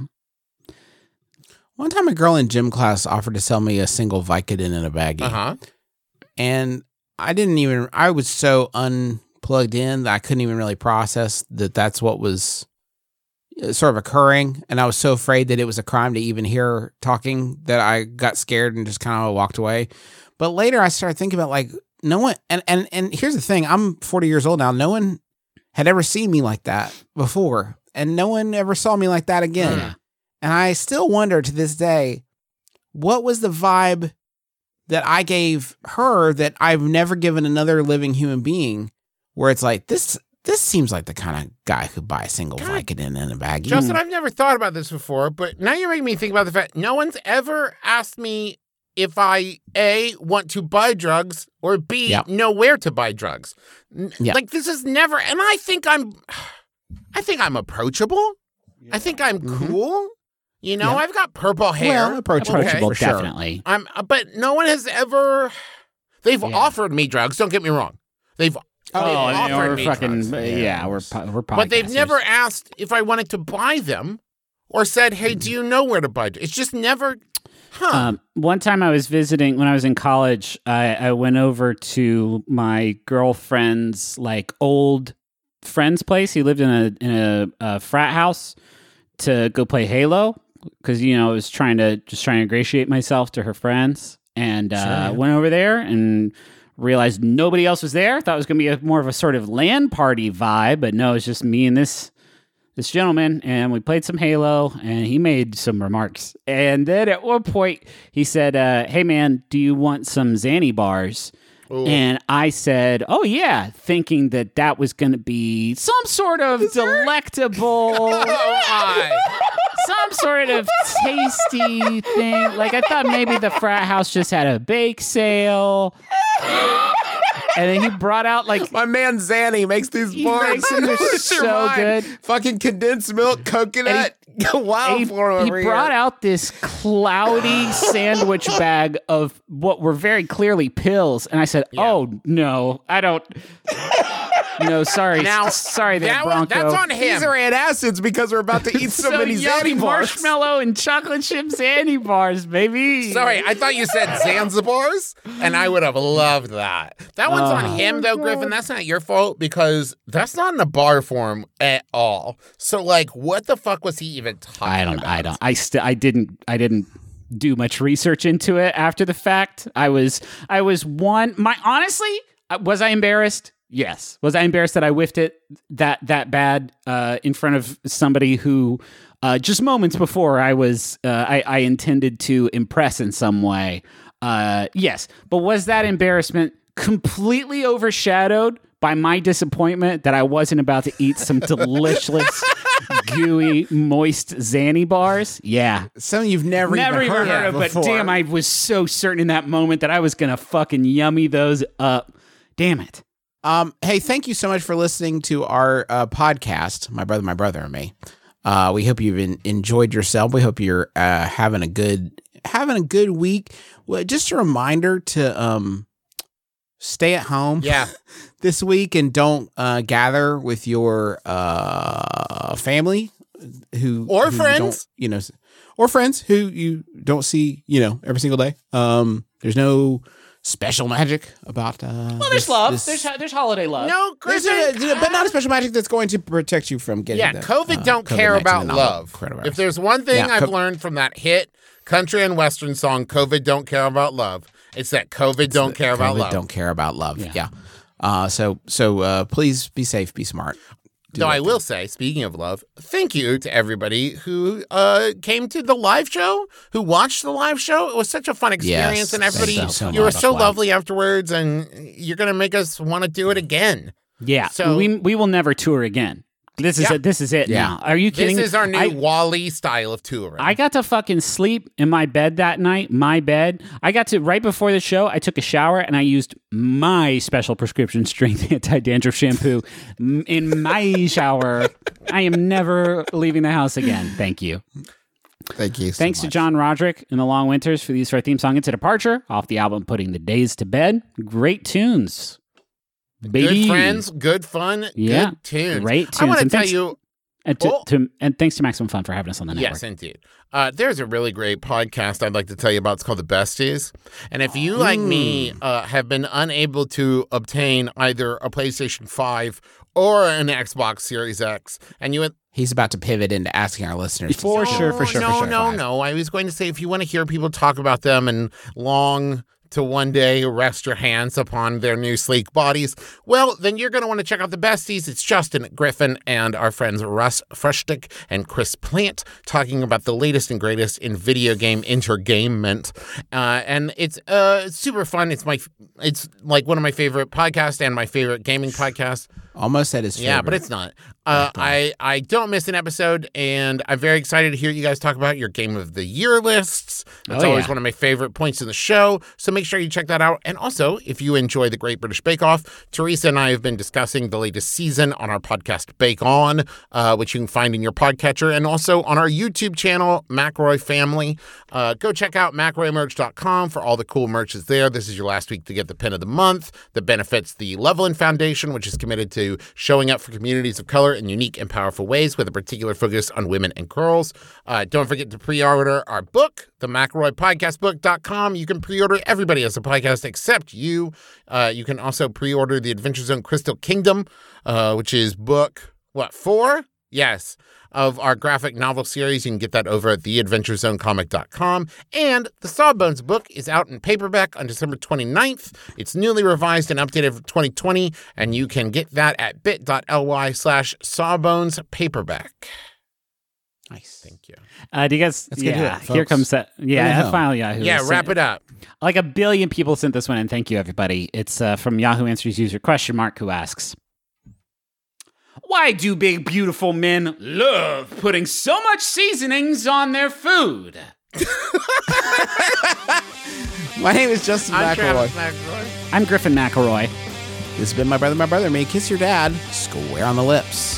Speaker 3: One time a girl in gym class offered to sell me a single Vicodin in a baggie.
Speaker 4: Uh huh.
Speaker 3: And I didn't even, I was so unplugged in that I couldn't even really process that that's what was uh, sort of occurring. And I was so afraid that it was a crime to even hear her talking that I got scared and just kind of walked away. But later I started thinking about like, no one, and, and, and here's the thing, I'm forty years old now. No one had ever seen me like that before. And no one ever saw me like that again.
Speaker 5: Yeah.
Speaker 3: And I still wonder to this day, what was the vibe that I gave her that I've never given another living human being, where it's like, this this seems like the kind of guy who'd buy a single
Speaker 4: God.
Speaker 3: Vicodin in a baggie.
Speaker 4: Justin, I've never thought about this before, but now you're making me think about the fact no one's ever asked me if I, A, want to buy drugs, or B,
Speaker 3: Yeah.
Speaker 4: know where to buy drugs. N-
Speaker 3: Yeah.
Speaker 4: Like, this is never, and I think I'm, I think I'm approachable. I think I'm
Speaker 3: Mhm.
Speaker 4: cool. You know,
Speaker 3: Yeah.
Speaker 4: I've got purple hair.
Speaker 3: Well, approachable.
Speaker 5: Approachable,
Speaker 3: for sure.
Speaker 5: definitely.
Speaker 4: I'm, but no one has ever. They've
Speaker 5: Yeah.
Speaker 4: offered me drugs. Don't get me wrong. They've.
Speaker 5: Oh,
Speaker 4: they've
Speaker 5: I mean,
Speaker 4: offered
Speaker 5: we're
Speaker 4: me
Speaker 5: fucking
Speaker 4: drugs.
Speaker 5: yeah, we're po- we're
Speaker 4: But they've
Speaker 5: podcasters.
Speaker 4: never asked if I wanted to buy them, or said, "Hey, do you know where to buy?" It? It's just never. Huh.
Speaker 5: Um, one time I was visiting when I was in college. I, I went over to my girlfriend's like old friend's place. He lived in a in a, a frat house to go play Halo because you know I was trying to just trying to ingratiate myself to her friends, and uh,
Speaker 3: Sure, yeah.
Speaker 5: went over there and realized nobody else was there. Thought it was gonna be a, more of a sort of LAN party vibe, but no, it's just me and this. This gentleman, and we played some Halo, and he made some remarks. And then at one point, he said, uh, "Hey man, do you want some Xanny bars?"
Speaker 4: Ooh.
Speaker 5: And I said, "Oh yeah," thinking that that was going to be some sort of delectable,
Speaker 4: Oh, I.
Speaker 5: some sort of tasty thing. Like I thought maybe the frat house just had a bake sale. And then he brought out like
Speaker 3: My man Zanny makes these
Speaker 5: He
Speaker 3: bars.
Speaker 5: makes them. They're
Speaker 3: They're
Speaker 5: so
Speaker 3: mine.
Speaker 5: good.
Speaker 3: Fucking condensed milk, coconut. Go wild
Speaker 5: he,
Speaker 3: for him
Speaker 5: he
Speaker 3: over
Speaker 5: brought
Speaker 3: here.
Speaker 5: out this cloudy sandwich bag of what were very clearly pills, and I said, "Oh no, I don't." No, sorry,
Speaker 4: Now,
Speaker 5: sorry, there,
Speaker 4: that was,
Speaker 5: Bronco.
Speaker 4: that's on him.
Speaker 3: These are antacids because we're about to eat so,
Speaker 5: so
Speaker 3: many
Speaker 5: yummy
Speaker 3: Zanny bars.
Speaker 5: marshmallow and chocolate chip Zanny bars, baby.
Speaker 4: Sorry, I thought you said Zanzibars, and I would have loved that. That one's
Speaker 5: Oh.
Speaker 4: on him, though, Griffin. That's not your fault because that's not in a bar form at all. So, like, what the fuck was he even talking
Speaker 5: I don't.
Speaker 4: about?
Speaker 5: I don't. I still. I didn't. I didn't do much research into it after the fact. I was. I was one. My honestly, uh, was I embarrassed? Yes. Was I embarrassed that I whiffed it that that bad uh, in front of somebody who uh, just moments before I was uh, I, I intended to impress in some way? Uh, yes. But was that embarrassment completely overshadowed by my disappointment that I wasn't about to eat some delicious, gooey, moist Xanny bars? Yeah.
Speaker 3: Something you've never,
Speaker 5: Never
Speaker 3: even
Speaker 5: even
Speaker 3: heard,
Speaker 5: heard of, but
Speaker 3: before.
Speaker 5: damn, I was so certain in that moment that I was going to fucking yummy those up. Damn it.
Speaker 3: Um, hey, thank you so much for listening to our uh, podcast, My Brother, My Brother, and Me. Uh, we hope you've en- enjoyed yourself. We hope you're uh, having a good having a good week. Well, just a reminder to um, stay at home
Speaker 4: Yeah.
Speaker 3: this week and don't uh, gather with your uh, family who
Speaker 4: Or
Speaker 3: who you
Speaker 4: friends.
Speaker 3: don't, you know, or friends who you don't see, you know, every single day. Um, there's no special magic about. Uh,
Speaker 5: Well, there's love. There's there's holiday love.
Speaker 4: No,
Speaker 3: there's
Speaker 4: Griffin.
Speaker 3: a, but not a special magic that's going to protect you from getting.
Speaker 4: Yeah,
Speaker 3: the,
Speaker 4: COVID
Speaker 3: uh,
Speaker 4: don't care
Speaker 3: COVID nineteen
Speaker 4: about
Speaker 3: and all the
Speaker 4: love.
Speaker 3: coronavirus.
Speaker 4: If there's one thing
Speaker 3: Yeah,
Speaker 4: I've
Speaker 3: co-
Speaker 4: learned from that hit country and western song, COVID don't care about love. It's that COVID don't care about
Speaker 3: COVID
Speaker 4: love.
Speaker 3: don't care about love.
Speaker 5: Yeah.
Speaker 3: Yeah. Uh, so so uh, please be safe, be smart. Do
Speaker 4: Though
Speaker 3: that
Speaker 4: I
Speaker 3: thing.
Speaker 4: will say, speaking of love, thank you to everybody who uh, came to the live show, who watched the live show. It was such a fun experience,
Speaker 3: Yes,
Speaker 4: and
Speaker 3: thank
Speaker 4: everybody,
Speaker 3: you so
Speaker 4: you were
Speaker 3: much.
Speaker 4: so
Speaker 3: Wow.
Speaker 4: lovely afterwards, and you're going to make us want to do it again.
Speaker 5: Yeah.
Speaker 4: So-
Speaker 5: we we will never tour again. This is
Speaker 4: Yeah.
Speaker 5: it. This is it
Speaker 3: Yeah.
Speaker 5: now. Are you kidding?
Speaker 4: This is our new
Speaker 5: I,
Speaker 4: Wally style of touring.
Speaker 5: I got to fucking sleep in my bed that night, my bed. I got to, right before the show, I took a shower and I used my special prescription strength anti-dandruff shampoo m- in my shower. I am never leaving the house again. Thank you.
Speaker 3: Thank you. so
Speaker 5: Thanks to
Speaker 3: much.
Speaker 5: John Roderick and the Long Winters for the use of our theme song, It's a Departure, off the album Putting the Days to Bed. Great tunes. Baby.
Speaker 4: Good friends, good fun,
Speaker 5: Yeah.
Speaker 4: good tunes.
Speaker 5: Great
Speaker 4: I
Speaker 5: tunes.
Speaker 4: want to
Speaker 5: And
Speaker 4: tell
Speaker 5: thanks-
Speaker 4: you,
Speaker 5: And, to,
Speaker 4: Oh.
Speaker 5: to, and thanks to Maximum Fun for having us on the network.
Speaker 4: yes, indeed. Uh, there's a really great podcast I'd like to tell you about. It's called The Besties. And if you, like me, uh, have been unable to obtain either a PlayStation five or an Xbox Series X, and you
Speaker 3: He's about to pivot into asking our listeners. to
Speaker 5: For
Speaker 3: send
Speaker 5: sure,
Speaker 3: us
Speaker 5: for sure,
Speaker 3: a
Speaker 4: No,
Speaker 5: for sure.
Speaker 4: no,
Speaker 3: five.
Speaker 4: no. I was going to say if you want to hear people talk about them and long to one day rest your hands upon their new sleek bodies, well, then you're going to want to check out The Besties. It's Justin Griffin and our friends Russ Frushtick and Chris Plant talking about the latest and greatest in video game entertainment. Uh, and it's uh, super fun. It's my, it's like one of my favorite podcasts and my favorite gaming podcast.
Speaker 3: Almost said his favorite.
Speaker 4: Yeah, but it's not. Uh, I, I don't miss an episode, and I'm very excited to hear you guys talk about your Game of the Year lists. That's
Speaker 5: Oh,
Speaker 4: always
Speaker 5: yeah.
Speaker 4: one of my favorite points in the show, so make sure you check that out. And also, if you enjoy the Great British Bake Off, Teresa and I have been discussing the latest season on our podcast Bake On, uh, which you can find in your podcatcher, and also on our YouTube channel, McElroy Family. Uh, go check out McElroy Merch dot com for all the cool merch is there. This is your last week to get the pin of the month that benefits the Levelin Foundation, which is committed to showing up for communities of color in unique and powerful ways with a particular focus on women and girls. Uh, don't forget to pre-order our book, the McElroy Podcast Book dot com. You can pre-order Everybody Has a Podcast except you. Uh, you can also pre-order the Adventure Zone Crystal Kingdom, uh, which is book, what, four? Yes. Of our graphic novel series. You can get that over at the adventure zone comic dot com. And the Sawbones book is out in paperback on December twenty-ninth. It's newly revised and updated for twenty twenty, and you can get that at bit.ly slash Sawbones paperback.
Speaker 3: Nice.
Speaker 4: Thank you.
Speaker 5: Uh, do you guys?
Speaker 3: Let's get to
Speaker 5: yeah,
Speaker 3: it,
Speaker 5: here
Speaker 3: folks.
Speaker 5: comes that.
Speaker 3: Bring it
Speaker 5: Yeah,
Speaker 3: home.
Speaker 5: finally Yahoo.
Speaker 4: Yeah,
Speaker 5: sent-
Speaker 4: wrap it up.
Speaker 5: Like a billion people sent this one, and thank you, everybody. It's uh, from Yahoo Answers user question mark who asks, why do big, beautiful men love putting so much seasonings on their food?
Speaker 3: My name is Justin
Speaker 4: I'm
Speaker 3: McElroy.
Speaker 4: Travis McElroy.
Speaker 5: I'm Griffin McElroy.
Speaker 3: This has been My Brother, My Brother. May you kiss your dad square on the lips.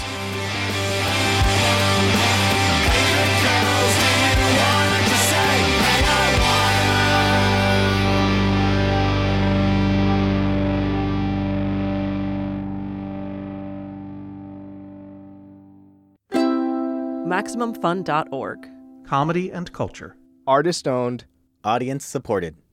Speaker 7: Maximum Fun dot org.
Speaker 8: Comedy and culture.
Speaker 9: Artist owned.
Speaker 10: Audience supported.